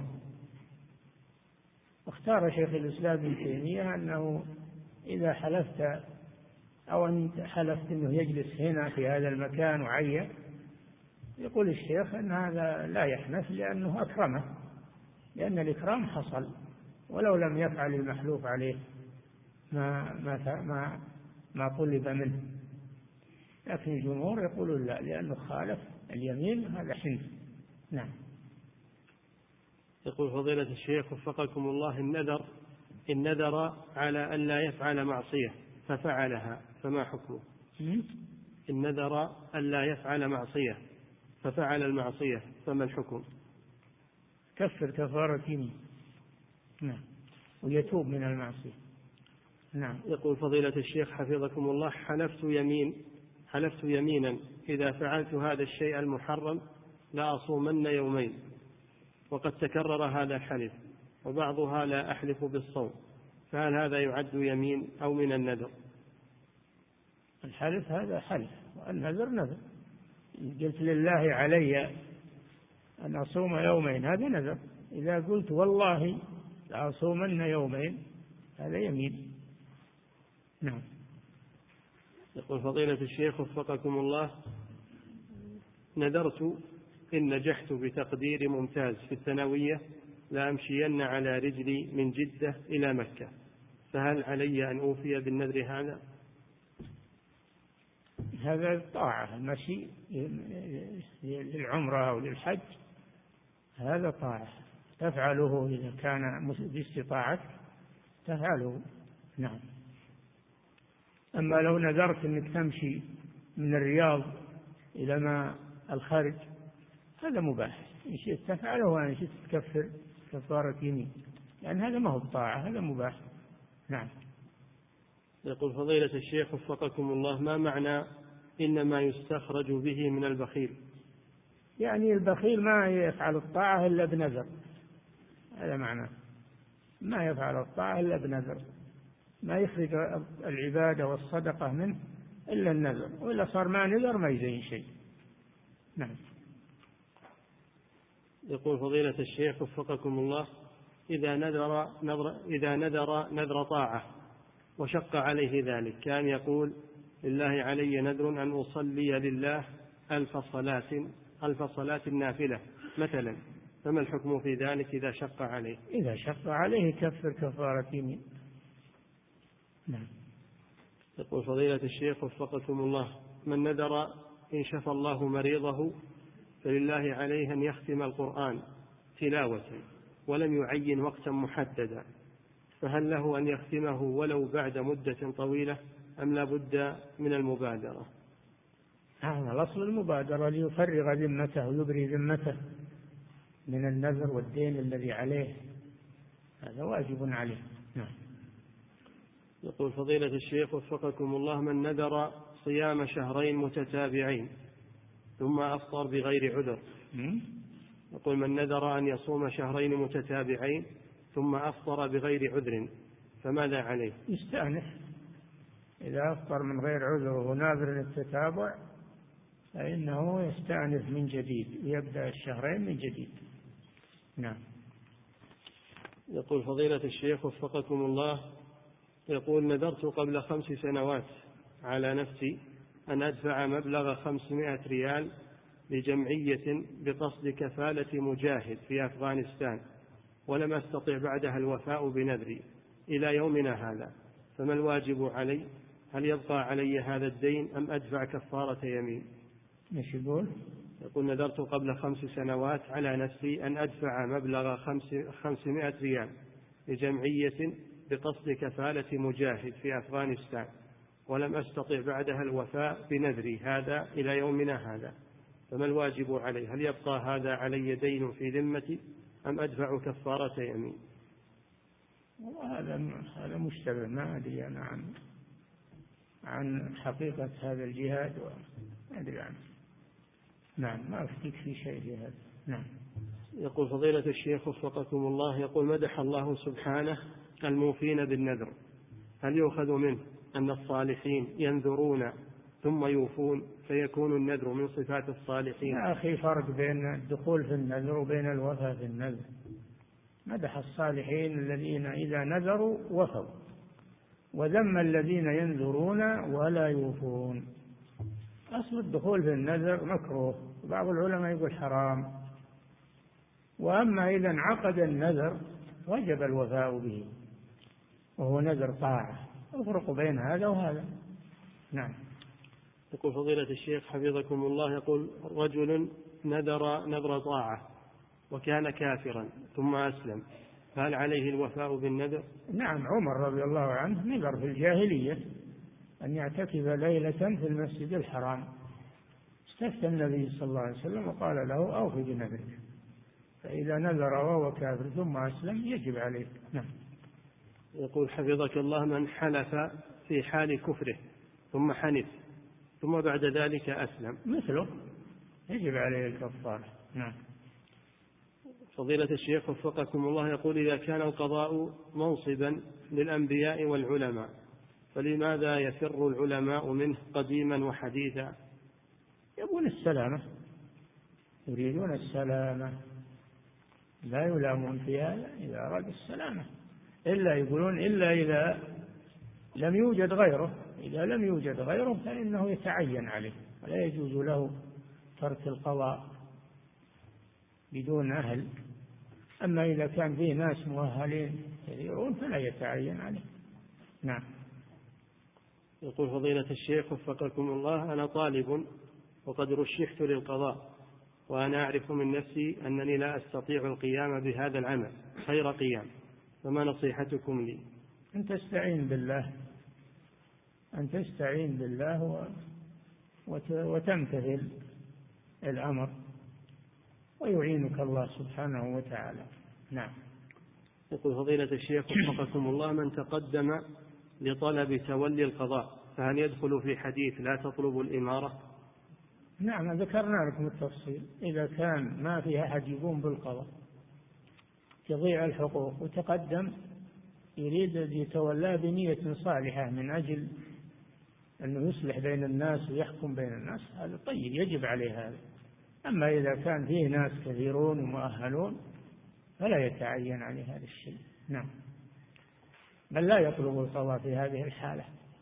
واختار شيخ الإسلام ابن تيمية أنه إذا حلفت أو أن حلفت أنه يجلس هنا في هذا المكان وعين، يقول الشيخ أن هذا لا يحنث لأنه أكرمه، لأن الإكرام حصل ولو لم يفعل المحلوف عليه ما طلب منه. لكن الجمهور يقولون لا، لأنه خالف اليمين، هذا حنث. نعم. يقول فضيلة الشيخ وفقكم الله: إن نذر على أن لا يفعل معصية ففعلها فما حكمه؟ إن نذر أن لا يفعل معصية ففعل المعصية فما الحكم؟ كفر كفارة يمين. نعم. ويتوب من المعصية. نعم. يقول فضيلة الشيخ حفظكم الله: حلفت يمينا إذا فعلت هذا الشيء المحرم لا أصومن يومين، وقد تكرر هذا الحلف، وبعضها لا أحلف بالصوم، فهل هذا يعد يمين أو من النذر؟ الحلف هذا حلف، والنذر نذر. قلت لله علي أن أصوم يومين، هذا نذر. إذا قلت والله لأصومن يومين، هذا يمين. نعم. يقول فضيلة الشيخ وفقكم الله: نذرت إن نجحت بتقدير ممتاز في الثانوية لأمشين على رجلي من جدة إلى مكة، فهل علي أن أوفي بالنذر هذا؟ هذا طاعة، المشي للعمرة أو للحج هذا طاعة تفعله إذا كان باستطاعتك تفعله. نعم. أما لو نذرت أنك تمشي من الرياض إلى ما الخارج هذا مباح، إن شئت تفعله وإن شئت تكفر كفارة يمين، لأن هذا ما هو طاعة، هذا مباح. نعم. يقول فضيلة الشيخ وفقكم الله: ما معنى إنما يستخرج به من البخيل؟ يعني البخيل ما يفعل الطاعة إلا بنذر، هذا معناه، ما يفعل الطاعة إلا بنذر، ما يخرج العبادة والصدقة منه إلا النذر، وإلا صار ما نذر ما يزين شيء. نعم. يقول فضيلة الشيخ وفقكم الله: إذا نذر نذر طاعة وشق عليه ذلك، كان يقول لله علي نذر أن أصلي لله 1000 صلاة نافلة مثلا، فما الحكم في ذلك إذا شق عليه؟ إذا شق عليه كفر كفارة يمين. نعم. يقول فضيلة الشيخ وفقكم الله: من نذر إن شفى الله مريضه فلله عليه أن يختم القرآن تلاوة ولم يعين وقتا محددا، فهل له أن يختمه ولو بعد مدة طويلة أم لا بد من المبادرة؟ الأصل المبادرة ليفرغ ذمته ويبري ذمته، من النذر والدين الذي عليه، هذا واجب عليه. نعم. يقول فضيلة الشيخ وفقكم الله: من نذر صيام شهرين متتابعين ثم أفطر بغير عذر. يقول: من نذر أن يصوم شهرين متتابعين ثم أفطر بغير عذر فماذا عليه؟ يستأنف. إذا أفطر من غير عذر وهو ناذر للتتابع فإنه يستأنف من جديد، يبدأ الشهرين من جديد. نعم. يقول فضيلة الشيخ وفقكم الله: يقول: نذرت قبل 5 سنوات على نفسي أن أدفع مبلغ 500 ريال لجمعية بقصد كفالة مجاهد في أفغانستان، ولم أستطع بعدها الوفاء بنذري إلى يومنا هذا، فما الواجب علي؟ هل يبقى علي هذا الدين أم أدفع كفارة يمين؟ مش يقول؟ يقول: نذرت قبل 5 سنوات على نفسي أن أدفع مبلغ 500 ريال لجمعية بقصد كفالة مجاهد في أفغانستان، ولم أستطع بعدها الوفاء بنذري هذا إلى يومنا هذا، فما الواجب علي؟ هل يبقى هذا علي دين في ذمتي أم أدفع كفارة يمين؟ هذا مشتبه، ما أدري أنا عن حقيقة هذا الجهاد وما أدري عنه. نعم، ما أفتيك في شيء في هذا. نعم. يقول فضيلة الشيخ وفقكم الله: يقول: مدح الله سبحانه الموفين بالنذر، هل يؤخذ منه أن الصالحين ينذرون ثم يوفون فيكون النذر من صفات الصالحين؟ يا أخي، فرق بين الدخول في النذر وبين الوفاء في النذر. مدح الصالحين الذين إذا نذروا وفوا، وذم الذين ينذرون ولا يوفون. أصل الدخول في النذر مكروه، بعض العلماء يقول حرام، وأما إذا انعقد النذر وجب الوفاء به، وهو نذر طاعة. افرق بين هذا وهذا. نعم. يقول فضيلة الشيخ حفظكم الله: يقول: رجل نذر طاعة وكان كافرا ثم أسلم، فهل عليه الوفاء بالنذر؟ نعم، عمر رضي الله عنه نذر في الجاهلية أن يعتكف ليلة في المسجد الحرام، استفتى النبي صلى الله عليه وسلم وقال له: أوفي بنذرك. فإذا نذر وهو كافر ثم أسلم يجب عليه. نعم. يقول حفظك الله: من حلف في حال كفره ثم حنث ثم بعد ذلك أسلم مثله يجب عليه الكفارة. نعم. فضيلة الشيخ وفقكم الله: يقول: إذا كان القضاء منصبا للأنبياء والعلماء فلماذا يفر العلماء منه قديما وحديثا؟ يبون السلامة، يريدون السلامة، لا يلامون في هذا إذا أراد السلامة، إلا يقولون إلا إذا لم يوجد غيره. إذا لم يوجد غيره فإنه يتعين عليه، ولا يجوز له ترك القضاء بدون أهل. أما إذا كان فيه ناس مؤهلين كثيرون فلا يتعين عليه. نعم. يقول فضيلة الشيخ وفقكم الله: أنا طالب وقد رشحت للقضاء، وأنا أعرف من نفسي أنني لا أستطيع القيام بهذا العمل خير قيام، فما نصيحتكم لي؟ أن تستعين بالله، أن تستعين بالله وتمتثل الأمر، ويعينك الله سبحانه وتعالى. نعم. يقول فضيلة الشيخ وفقكم الله: من تقدم لطلب تولي القضاء فهل يدخل في حديث لا تطلب الإمارة؟ نعم، ذكرنا لكم التفصيل. إذا كان ما في أحد يقوم بالقضاء تضيع الحقوق وتقدم يريد أن يتولى بنية صالحة من أجل أنه يصلح بين الناس ويحكم بين الناس، هذا طيب، يجب عليه هذا. أما إذا كان فيه ناس كثيرون ومؤهلون فلا يتعين عليه هذا الشيء. نعم. بل لا يطلب القضاء في هذه الحالة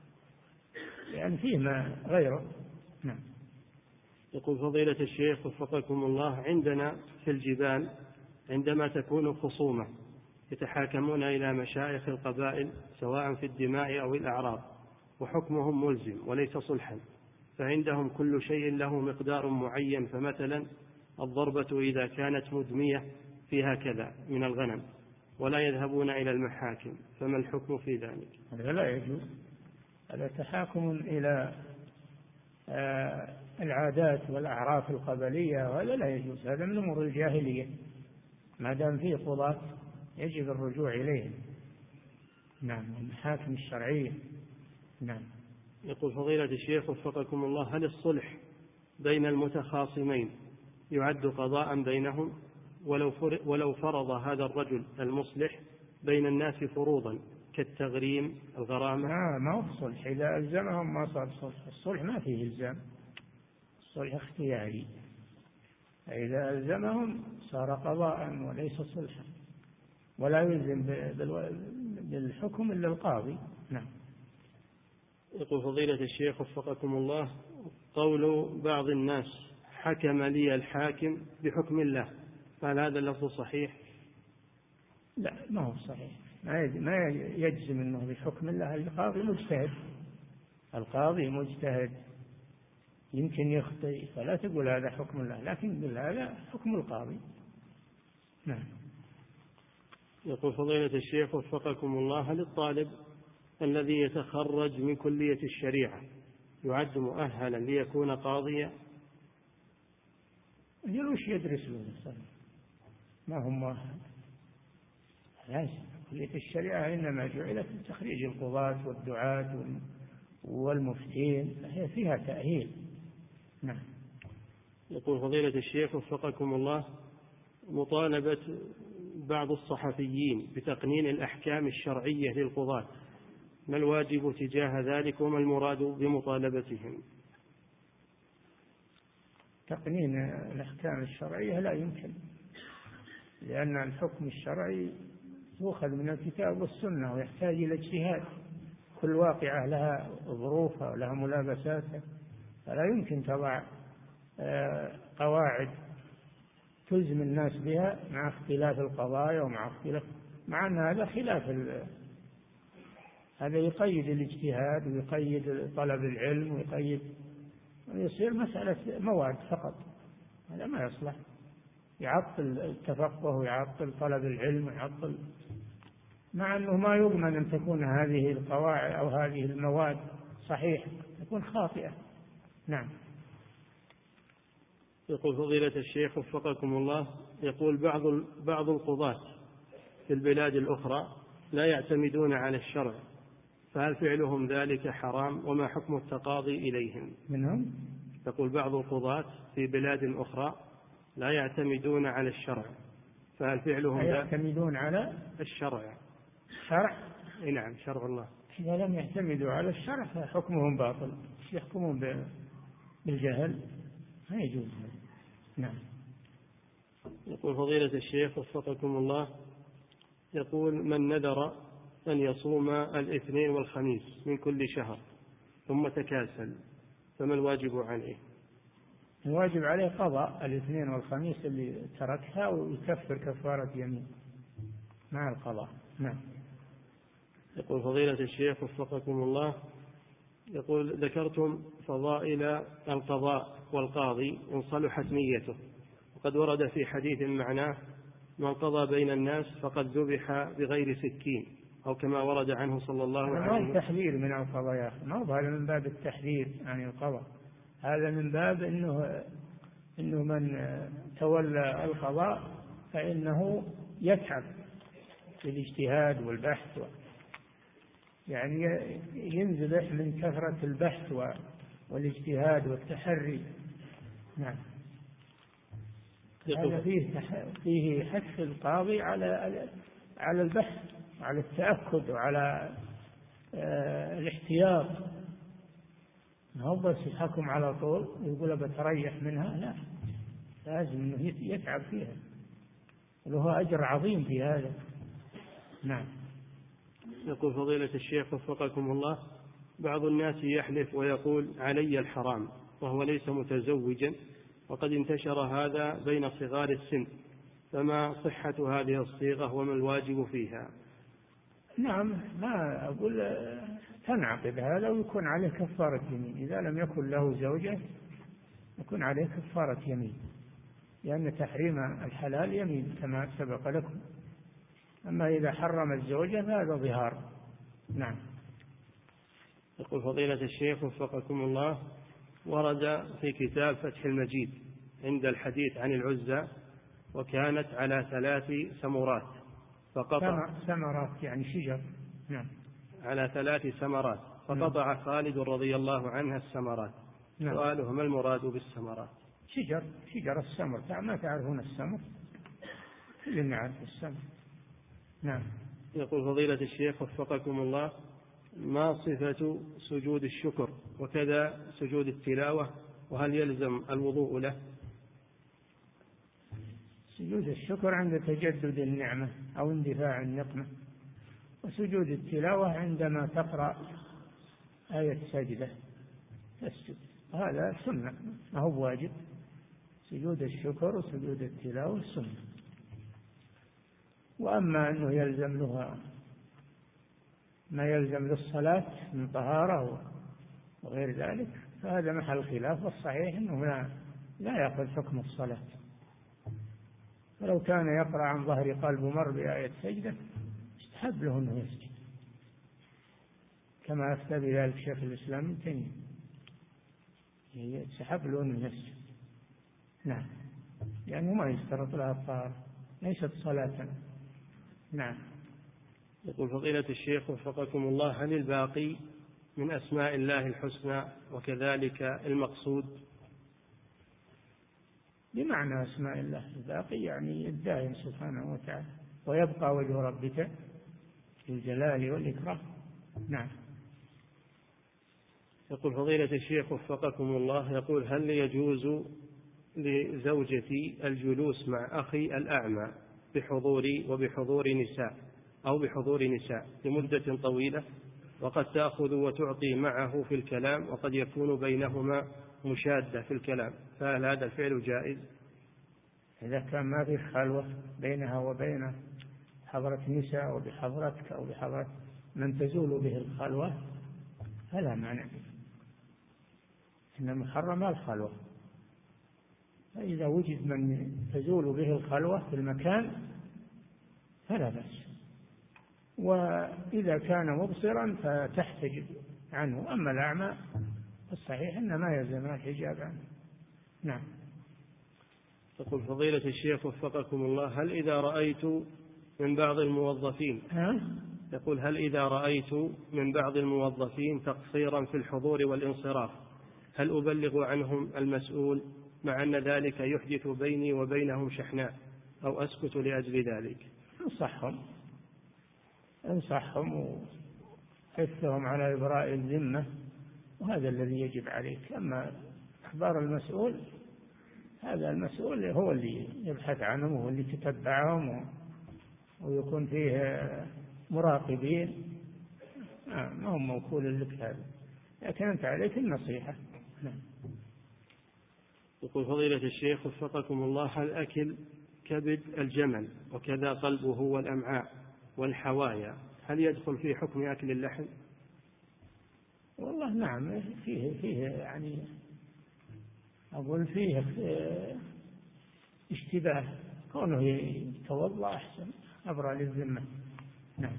لأن فيه ما غيره. نعم. يقول فضيلة الشيخ وفقكم الله: عندنا في الجبال عندما تكون خصومة يتحاكمون إلى مشايخ القبائل سواء في الدماء أو الأعراض، وحكمهم ملزم وليس صلحا، فعندهم كل شيء له مقدار معين، فمثلا الضربة إذا كانت مدمية فيها كذا من الغنم، ولا يذهبون إلى المحاكم، فما الحكم في ذلك؟ هذا لا يجوز، هذا تحاكم إلى العادات والأعراف القبلية، وهذا لا يجوز، هذا من أمور الجاهلية. ما دام فيه قضاة يجب الرجوع إليهم. نعم، المحاكم الشرعية. نعم. يقول فضيلة الشيخ وفقكم الله: هل الصلح بين المتخاصمين يعد قضاء بينهم ولو فرض هذا الرجل المصلح بين الناس فروضا كالتغريم الغرامة؟ ما هو الصلح، إذا ألزمهم ما صار صلح. الصلح ما فيه إلزام، الصلح اختياري، فإذا ألزمهم صار قضاء وليس صلحا، ولا يلزم بالحكم إلا القاضي. نعم. يقول فضيلة الشيخ وفقكم الله: قول بعض الناس حكم لي الحاكم بحكم الله، فهل هذا اللفظ صحيح؟ لا، ما هو صحيح، ما يجزم أنه بحكم الله. القاضي مجتهد يمكن يخطئ، فلا تقول هذا حكم الله، لكن قل هذا حكم القاضي. نعم. يقول فضيلة الشيخ وفقكم الله: هل الطالب الذي يتخرج من كلية الشريعة يعد مؤهلا ليكون قاضيا؟ وش يدرس له؟ ما هو مؤهل. لازم كلية الشريعة إنما جعلت لتخريج القضاة والدعاة والمفتين، هي فيها تأهيل. نعم. يقول فضيلة الشيخ وفقكم الله: مطالبة بعض الصحفيين بتقنين الأحكام الشرعية للقضاة، ما الواجب تجاه ذلك وما المراد بمطالبتهم؟ تقنين الأحكام الشرعية لا يمكن، لأن الحكم الشرعي يؤخذ من الكتاب والسنة ويحتاج إلى اجتهاد، كل واقعة لها ظروفها ولها ملابساتها، فلا يمكن تضع قواعد تلزم الناس بها مع اختلاف القضايا مع أن هذا خلاف هذا يقيد الاجتهاد ويقيد طلب العلم ويصير مسألة مواد فقط، هذا ما يصلح، يعطل التفقه ويعطل طلب العلم مع أنه ما يضمن أن تكون هذه القواعد أو هذه المواد صحيحة، تكون خاطئة. نعم. يقول فضيلة الشيخ وفقكم الله: يقول بعض القضاة في البلاد الأخرى لا يعتمدون على الشرع، فهل فعلهم ذلك حرام وما حكم التقاضي إليهم؟ منهم؟ يقول بعض القضاة في بلاد أخرى لا يعتمدون على الشرع، فهل فعلهم يعتمدون على الشرع؟ نعم، شرع الله. إذا لم يعتمدوا على الشرع فحكمهم باطل، يحكمون بالجهل، ما يجوز. نعم. يقول فضيلة الشيخ وفقكم الله: يقول من نذر أن يصوم الاثنين والخميس من كل شهر ثم تكاسل، فما الواجب عليه؟ الواجب عليه قضاء الاثنين والخميس اللي تركها ويكفر كفارة يمين مع القضاء. نعم. يقول فضيلة الشيخ وفقكم الله: يقول ذكرتم فضائل القضاء والقاضي إن صلحت نيته، وقد ورد في حديث معناه: من قضى بين الناس فقد ذبح بغير سكين، أو كما ورد عنه صلى الله عليه وسلم. هذا التحذير من القضاء يا أخي، ما هو هذا من باب التحذير عن القضاء، هذا من باب إنه من تولى القضاء فإنه يتعب في الاجتهاد والبحث، يعني ينزلح من كثرة البحث والاجتهاد والتحري. نعم. هذا فيه حث القاضي على البحث وعلى التأكد وعلى الاحتياط، ما هو بس يحكم على طول ويقول بتريح منها، لا، لازم انه يتعب فيها، وله أجر عظيم في هذا. نعم. يقول فضيلة الشيخ وفقكم الله: بعض الناس يحلف ويقول علي الحرام وهو ليس متزوجا، وقد انتشر هذا بين صغار السن، فما صحة هذه الصيغة وما الواجب فيها؟ نعم، ما أقول تنعقد هذا ويكون عليه كفارة يمين، إذا لم يكن له زوجة يكون عليه كفارة يمين، لأن تحريم الحلال يمين كما سبق لكم، أما إذا حرم الزوجة فهذا ظهار. نعم. يقول فضيلة الشيخ وفقكم الله: ورد في كتاب فتح المجيد عند الحديث عن العزى وكانت على 3 سمرات فقطع ثمرات يعني شجر. نعم. على 3 سمرات فقطع خالد رضي الله عنها السمرات. نعم. سؤاله: ما المراد بالسمرات؟ شجر السمر. ما تعرفون السمر؟ كلنا نعرف السمر. نعم. يقول فضيلة الشيخ وفقكم الله: ما صفة سجود الشكر وكذا سجود التلاوة، وهل يلزم الوضوء له؟ سجود الشكر عند تجدد النعمة أو اندفاع النقمة، وسجود التلاوة عندما تقرأ آية سجدة تسجد، هذا سنة ما هو واجب. سجود الشكر وسجود التلاوة سنة. وأما أنه يلزم لها ما يلزم للصلاة من طهارة وغير ذلك فهذا محل خلاف، والصحيح أنه لا يأخذ حكم الصلاة. فلو كان يقرأ عن ظهر قلب ومر بآية سجدة يستحب له أنه يسجد، كما أفتى بذلك شيخ الإسلام ابن تيمية، يستحب له أنه يسجد. نعم، لأنه ما يشترط لها الطهارة، ليست صلاة. نعم. يقول فضيلة الشيخ وفقكم الله: هل الباقي من أسماء الله الحسنى وكذلك المقصود؟ بمعنى أسماء الله الباقي يعني الدائم سبحانه وتعالى، ويبقى وجه ربك في الجلال والإكرام. نعم. يقول فضيلة الشيخ وفقكم الله: يقول هل يجوز لزوجتي الجلوس مع أخي الأعمى بحضوري وبحضور نساء أو بحضور نساء لمدة طويلة، وقد تأخذ وتعطي معه في الكلام، وقد يكون بينهما مشادة في الكلام، فهل هذا الفعل جائز؟ إذا كان ما في خلوة بينها وبين حضرة نساء وبحضرتك أو بحضرة من تزول به الخلوة فلا مانع، إن المحرم الخلوة. فإذا وجد من تزول به الخلوة في المكان فلا بأس، وإذا كان مبصرا فتحتجب عنه. أما الأعمى الصحيح أن ما يلزم الحجاب عنه. نعم. تقول فضيلة الشيخ وفقكم الله: هل إذا رأيت من بعض الموظفين يقول هل إذا رأيت من بعض الموظفين تقصيرا في الحضور والانصراف هل أبلغ عنهم المسؤول مع أن ذلك يحدث بيني وبينهم شحناء أو أسكت لأجل ذلك؟ انصحهم وحثهم على إبراء الذمة، وهذا الذي يجب عليك. أما إخبار المسؤول هذا المسؤول هو اللي يبحث عنهم وهو اللي يتتبعهم ويكون فيه مراقبين، ما هم موكول لك هذا، لكن أنت عليك النصيحة. نعم. يقول فضيلة الشيخ وفقكم الله: هل أكل كبد الجمل وكذا قلبه والأمعاء والحوايا هل يدخل في حكم أكل اللحم؟ والله نعم، فيه يعني أقول فيه اشتباه، كونه يتوضأ أحسن أبرأ للذمة. نعم.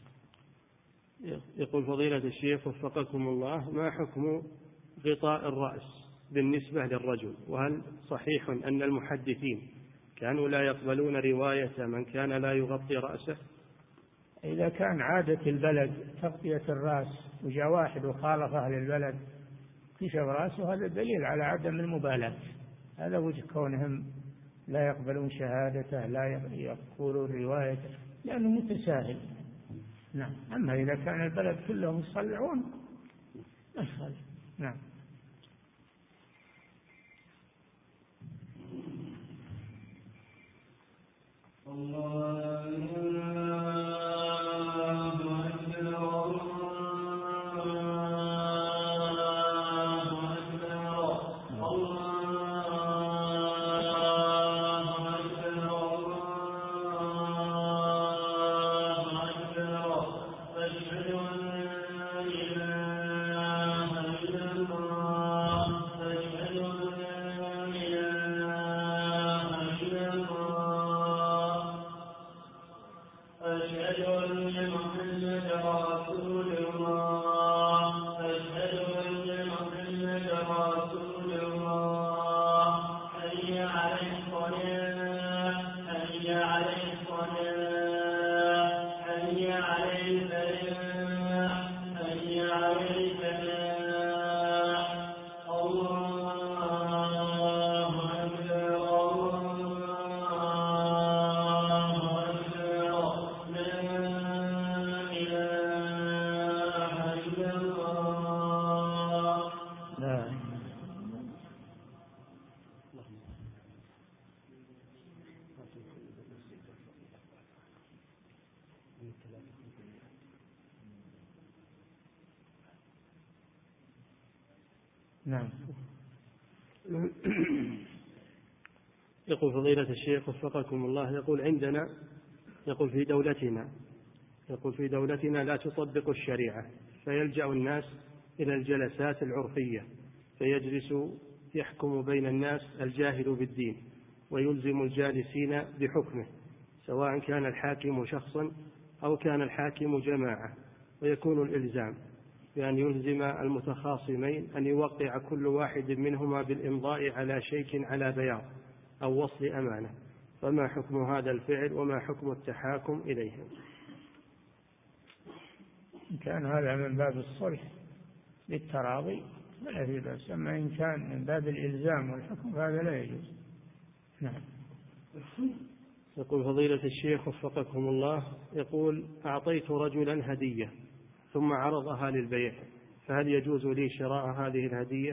يقول فضيلة الشيخ وفقكم الله: ما حكم غطاء الرأس بالنسبة للرجل؟ وهل صحيح أن المحدثين كانوا لا يقبلون رواية من كان لا يغطي رأسه؟ إذا كان عادة البلد تغطية الرأس وجاء واحد وخالف أهل البلد كشف رأسه، هذا دليل على عدم المبالاة. هذا وجه كونهم لا يقبلون شهادته، لا يقولون روايته، لأنه متساهل. نعم. أما إذا كان البلد كلهم يصلعون أسهل. نعم. نعم. يقول فضيلة الشيخ وفقكم الله، يقول عندنا، يقول في دولتنا لا تطبق الشريعة، فيلجأ الناس إلى الجلسات العرفية، فيجلس يحكم بين الناس الجاهل بالدين ويلزم الجالسين بحكمه، سواء كان الحاكم شخصا أو كان الحاكم جماعة، ويكون الإلزام بأن يلزم المتخاصمين أن يوقع كل واحد منهما بالإمضاء على شيك على بياض أو وصل أمانة، فما حكم هذا الفعل وما حكم التحاكم إليهم؟ إن كان هذا من باب الصلح بالتراضي فلا في بأس، أما إن كان من باب الإلزام والحكم فهذا لا يجوز. نعم. يقول فضيلة الشيخ وفقكم الله، يقول أعطيت رجلا هدية ثم عرضها للبيع، فهل يجوز لي شراء هذه الهدية؟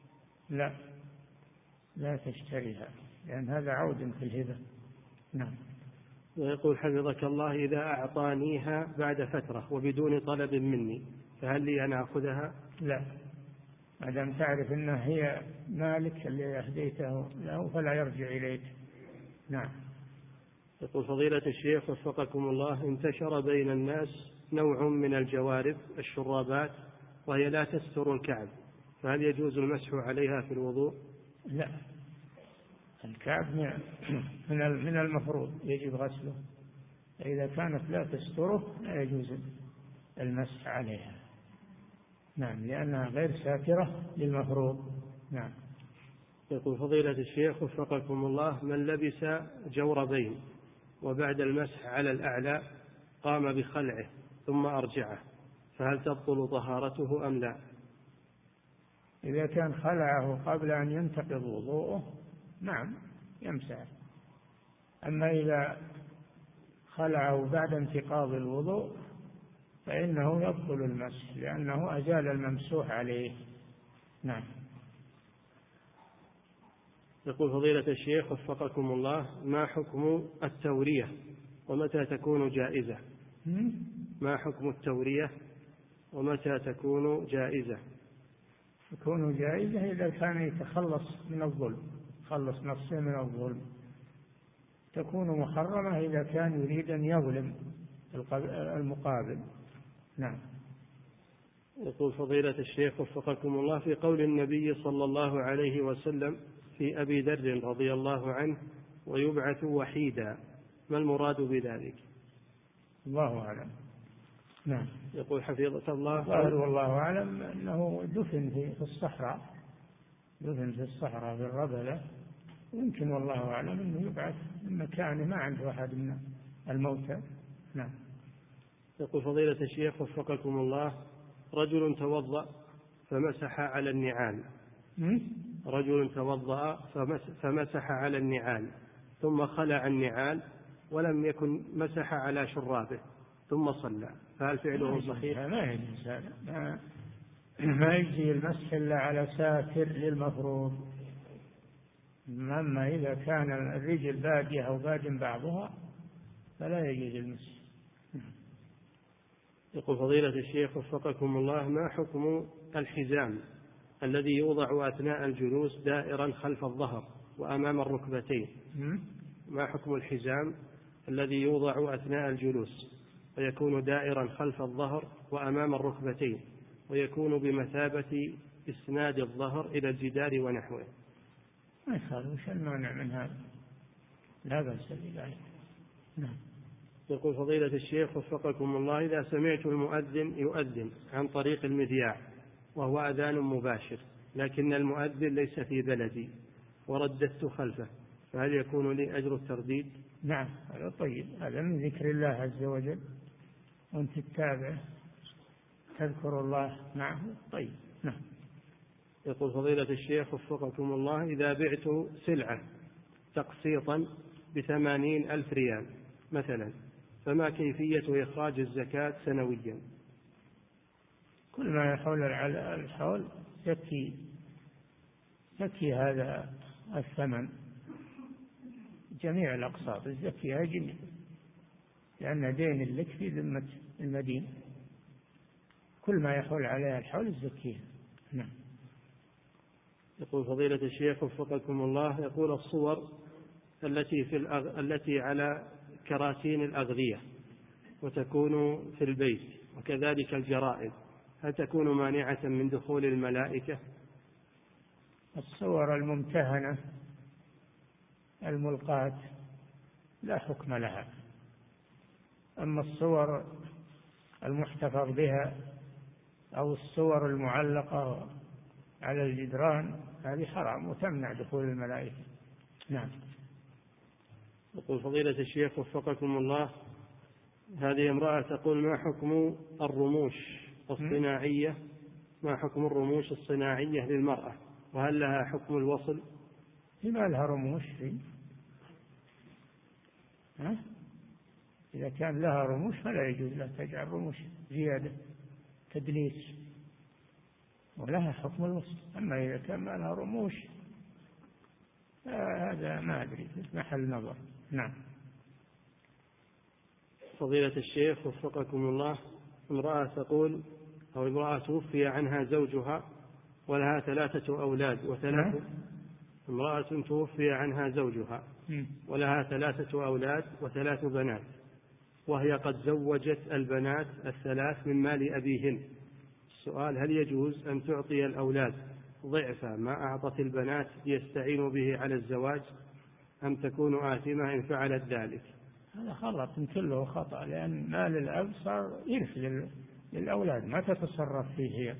لا تشتريها، لأن هذا عود في الهبة. نعم. ويقول حفظك الله إذا أعطانيها بعد فترة وبدون طلب مني فهل لي أن أخذها؟ لا، ما دام تعرف أنها هي مالك اللي أهديته له فلا يرجع إليك. نعم. يقول فضيلة الشيخ وفقكم الله، انتشر بين الناس نوع من الجوارب الشرابات وهي لا تستر الكعب، فهل يجوز المسح عليها في الوضوء؟ لا، الكعب من المفروض يجب غسله، إذا كانت لا تستره لا يجوز المسح عليها. نعم، لأنها غير ساترة للمفروض. نعم. يقول فضيلة الشيخ وفقكم الله، من لبس جوربين وبعد المسح على الأعلى قام بخلعه ثم أرجعه، فهل تبطل طهارته أم لا؟ إذا كان خلعه قبل أن ينتقض وضوءه نعم يمسح، أما إذا خلعه بعد انتقاض الوضوء فإنه يبطل المسح، لأنه أزال الممسوح عليه. نعم. يقول فضيلة الشيخ وفقكم الله، ما حكم التورية ومتى تكون جائزة؟ ما حكم التورية ومتى تكون جائزة؟ تكون جائزة إذا كان يتخلص من الظلم، خلص نفسه من الظلم. تكون محرمة إذا كان يريد أن يظلم المقابل. نعم. يقول فضيلة الشيخ وفقكم الله، في قول النبي صلى الله عليه وسلم في أبي ذر رضي الله عنه ويبعث وحيدا، ما المراد بذلك؟ الله أعلم. نعم. يقول حفظك الله، والله أعلم أنه دفن في الصحراء، دفن في الصحراء في الربلة، يمكن والله أعلم أنه يبعث من مكانه، ما عنده أحد من الموتى. نعم. يقول فضيلة الشيخ وفقكم الله، رجل توضأ فمسح على النعال، رجل توضأ فمسح على النعال ثم خلع النعال ولم يكن مسح على شرابه ثم صلى، فهل فعله صحيح؟ ما يجوز هذا، ما يجي المسح إلا على ساتر للمفروض. أما إذا كان الرجل بادية أو باد بعضها فلا يجوز المسح. يقول فضيلة الشيخ وفقكم الله، ما حكم الحزام الذي يوضع أثناء الجلوس دائرا خلف الظهر وأمام الركبتين؟ ما حكم الحزام الذي يوضع أثناء الجلوس ويكون دائرا خلف الظهر وأمام الركبتين ويكون بمثابة إسناد الظهر إلى الجدار ونحوه؟ ما يخالف، وش المانع من هذا؟ لا بأس بذلك. نعم. يقول فضيلة الشيخ وفقكم الله، إذا سمعت المؤذن يؤذن عن طريق المذياع وهو أذان مباشر لكن المؤذن ليس في بلدي ورددت خلفه، فهل يكون لي أجر الترديد؟ نعم، هذا طيب، هذا من ذكر الله عز وجل، وأنت تتابعه تذكر الله معه، طيب. نعم. يقول فضيلة الشيخ وفقكم الله، إذا بعت سلعة تقسيطا ب80,000 ريال مثلا، فما كيفية إخراج الزكاة سنويا؟ كل ما يحول على الحول زكي هذا الثمن، جميع الأقساط الزكية جميع. لأن دين لك في ذمة المدين، كل ما يحول عليها الحول الزكية. نعم. يقول فضيلة الشيخ وفقكم الله، يقول الصور التي على كراتين الأغذية وتكون في البيت وكذلك الجرائد، هل تكون مانعة من دخول الملائكة؟ الصور الممتهنة الملقاة لا حكم لها، أما الصور المحتفظ بها أو الصور المعلقة على الجدران هذه حرام وتمنع دخول الملائكة. نعم. يقول فضيلة الشيخ وفقكم الله، هذه امرأة تقول ما حكم الرموش الصناعية، ما حكم الرموش الصناعية للمرأة، وهل لها حكم الوصل؟ لما لها رموش إذا كان لها رموش فلا يجوز لها تجعل رموش زيادة تدليس، ولها حكم الوصل. أما إذا كان ما لها رموش هذا ما أدري، محل نظر. نعم. فضيلة الشيخ وفقكم الله، امرأة تقول أو امرأة توفي عنها زوجها ولها 3 أولاد امرأة توفي عنها زوجها ولها 3 أولاد و3 بنات، وهي قد زوجت البنات 3 من مال أبيهن. السؤال: هل يجوز أن تعطي الأولاد ضعف ما أعطت البنات ليستعينوا به على الزواج، أم تكون آثمة إن فعلت ذلك؟ هذا غلط كله خطأ، لأن مال الأب صار يرث للأولاد، ما تتصرف فيه هي،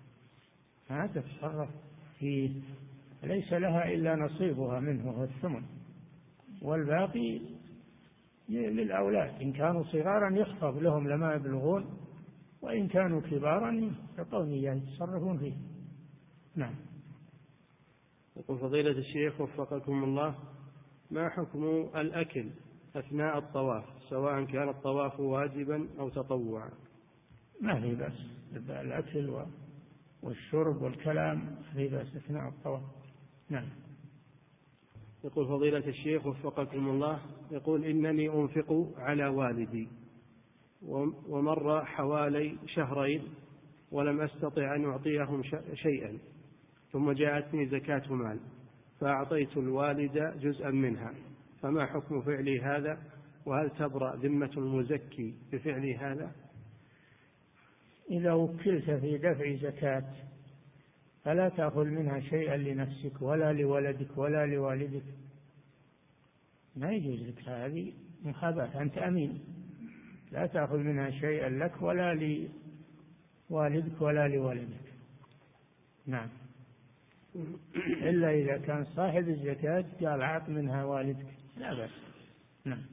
ما تتصرف فيه، ليس لها إلا نصيبها منه هو الثمن، والباقي للأولاد. إن كانوا صغارا يخفض لهم لما يبلغون، وإن كانوا كبارا يعطون إياه يتصرفون فيه. نعم. يقول فضيلة الشيخ وفقكم الله، ما حكم الأكل أثناء الطواف سواء كان الطواف واجبا أو تطوعا؟ ما في بأس الأكل والشرب والكلام، ما في بأس أثناء الطواف. نعم. يقول فضيلة الشيخ وفقكم الله، يقول إنني أنفق على والدي ومر حوالي 2 شهر ولم أستطع أن أعطيهم شيئا، ثم جاءتني زكاة مال فأعطيت الوالد جزءا منها، فما حكم فعلي هذا؟ وهل تبرأ ذمة المزكي بفعل هذا؟ إذا وكلت في دفع زكاة فلا تأخذ منها شيئا لنفسك ولا لولدك ولا لوالدك، ما يجوز لك، هذه محاباة، أنت أمين، لا تأخذ منها شيئا لك ولا لوالدك ولا لولدك. نعم. إلا إذا كان صاحب الزكاة قال أعط منها والدك لا بأس. نعم.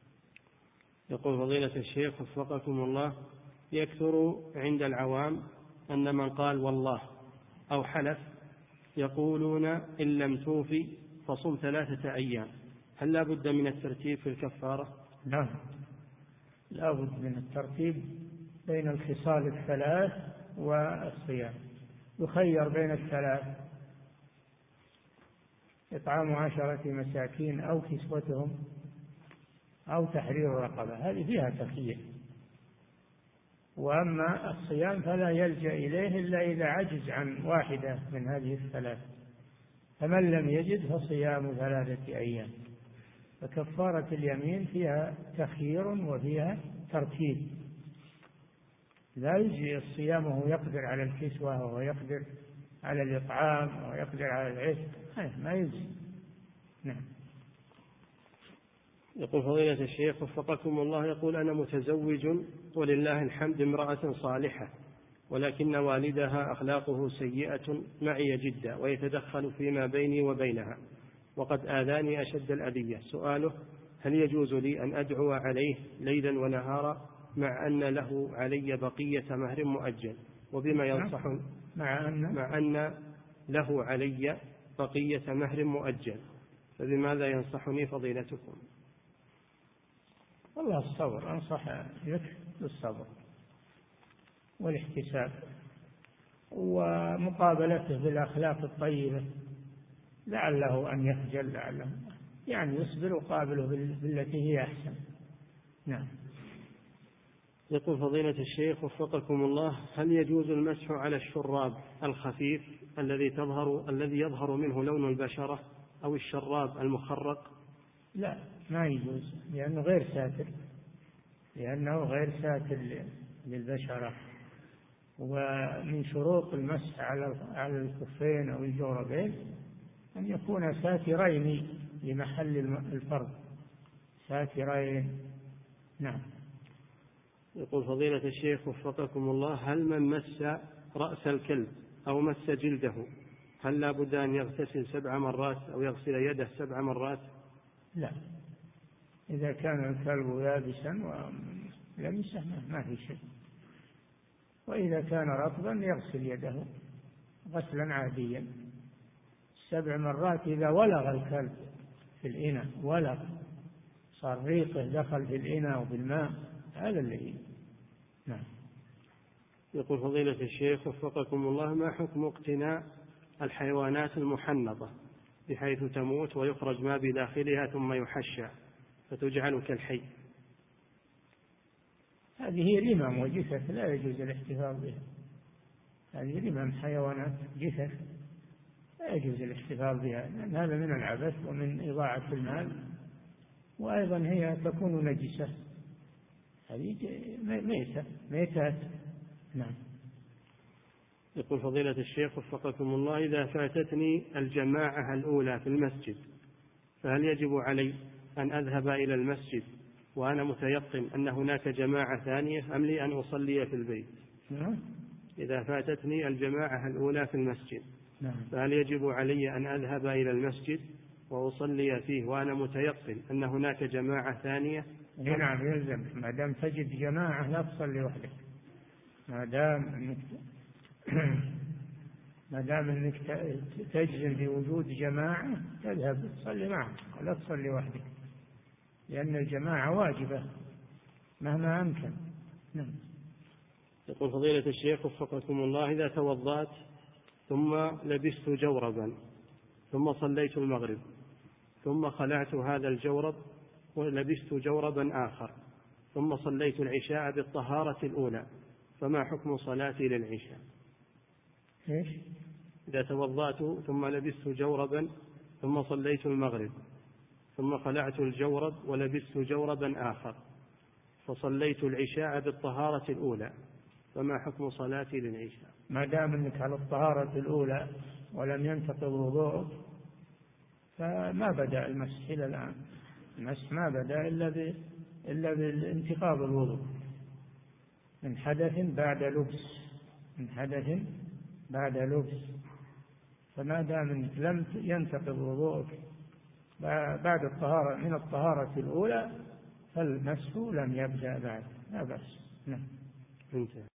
يقول فضيلة الشيخ وفقكم الله، يكثر عند العوام أن من قال والله أو حلف يقولون إن لم توفي فصم 3 أيام، هل لا بد من الترتيب في الكفارة؟ نعم، لا بد من الترتيب بين الخصال 3 والصيام، يخير بين 3: إطعام 10 مساكين أو كسوتهم أو تحرير رقبة، هذه فيها تخيير. وأما الصيام فلا يلجأ إليه إلا إذا عجز عن واحدة من هذه 3، فمن لم يجد فصيام 3 أيام. فكفارة اليمين فيها تخيير وفيها ترتيب، لا يجزي الصيام وهو يقدر على الكسوة وهو يقدر على الإطعام وهو يقدر على العتق، ما يجزي. نعم. يقول فضيلة الشيخ وفقكم الله، يقول أنا متزوج ولله الحمد امرأة صالحة، ولكن والدها أخلاقه سيئة معي جدا ويتدخل فيما بيني وبينها وقد آذاني أشد الأذية. سؤاله: هل يجوز لي أن أدعو عليه ليلا ونهارا مع أن له علي بقية مهر مؤجل؟ وبما ينصحني مع أن له علي بقية مهر مؤجل، فبماذا ينصحني فضيلتكم؟ والله الصبر، أنصح لك بالصبر والاحتساب ومقابلته بالأخلاق الطيبة، لعله أن يخجل، لعله يعني يصبر وقابله بالتي هي أحسن. نعم. يقول فضيلة الشيخ وفقكم الله: هل يجوز المسح على الشراب الخفيف الذي يظهر منه لون البشرة أو الشراب المخرق؟ لا، ما يجوز، لأنه غير ساتر للبشرة. ومن شروط المسح على الكفين أو الجوربين أن يكون ساترين لمحل الفرض، ساترين. نعم. يقول فضيلة الشيخ وفقكم الله: هل من مس رأس الكلب أو مس جلده هل لا بد أن يغتسل 7 مرات أو يغسل يده 7 مرات؟ لا، إذا كان الكلب يابسا ولمسه ما في شيء، وإذا كان رطبا يغسل يده غسلا عاديا 7 مرات. إذا ولغ الكلب في الإناء، صار ريقه دخل في الإناء وبالماء، هذا اللي. نعم. يقول فضيلة الشيخ وفقكم الله: ما حكم اقتناء الحيوانات المحنطة بحيث تموت ويخرج ما بداخلها ثم يحشى فتجعل كالحي؟ هذه رمم وجثث لا يجوز الاحتفاظ بها. هذه رمم حيوانات جثث لا يجوز الاحتفاظ بها، لأن هذا من العبث ومن إضاعة المال، وأيضا هي تكون نجسة. هذه ميتات. نعم. يقول فضيلة الشيخ وفقكم الله: إذا فاتتني الجماعة الأولى في المسجد فهل يجب علي أن أذهب إلى المسجد وأنا متيقن أن هناك جماعة ثانية أم لي أن أصلي في البيت؟ إذا فاتتني الجماعة الأولى في المسجد فهل يجب علي أن أذهب إلى المسجد وأصلي فيه وأنا متيقن أن هناك جماعة ثانية؟ نعم، يلزم. ما دام تجد جماعة لا تصلي وحدك. ما دام أنك تجزم بوجود جماعة تذهب تصلي معهم ولا تصلي وحدك، لأن الجماعة واجبة مهما أمكن. نعم. يقول فضيلة الشيخ وفقكم الله: إذا توضأت ثم لبست جوربا ثم صليت المغرب ثم خلعت هذا الجورب ولبست جوربا آخر ثم صليت العشاء بالطهارة الأولى، فما حكم صلاتي للعشاء؟ إيش؟ إذا توضأت ثم لبست جوربا ثم صليت المغرب ثم خلعت الجورب ولبست جوربا آخر فصليت العشاء بالطهارة الأولى، فما حكم صلاتي للعشاء؟ ما دام أنك على الطهارة الأولى ولم ينتقض وضوءك فما بدأ المسح إلى الآن. المسح ما بدأ إلا بالانتقاض الوضوء من حدث بعد لبس. فما دام أنك لم ينتقض وضوءك بعد من الطهارة الأولى فالمسح لم يبدأ بعد، لا بأس. نعم.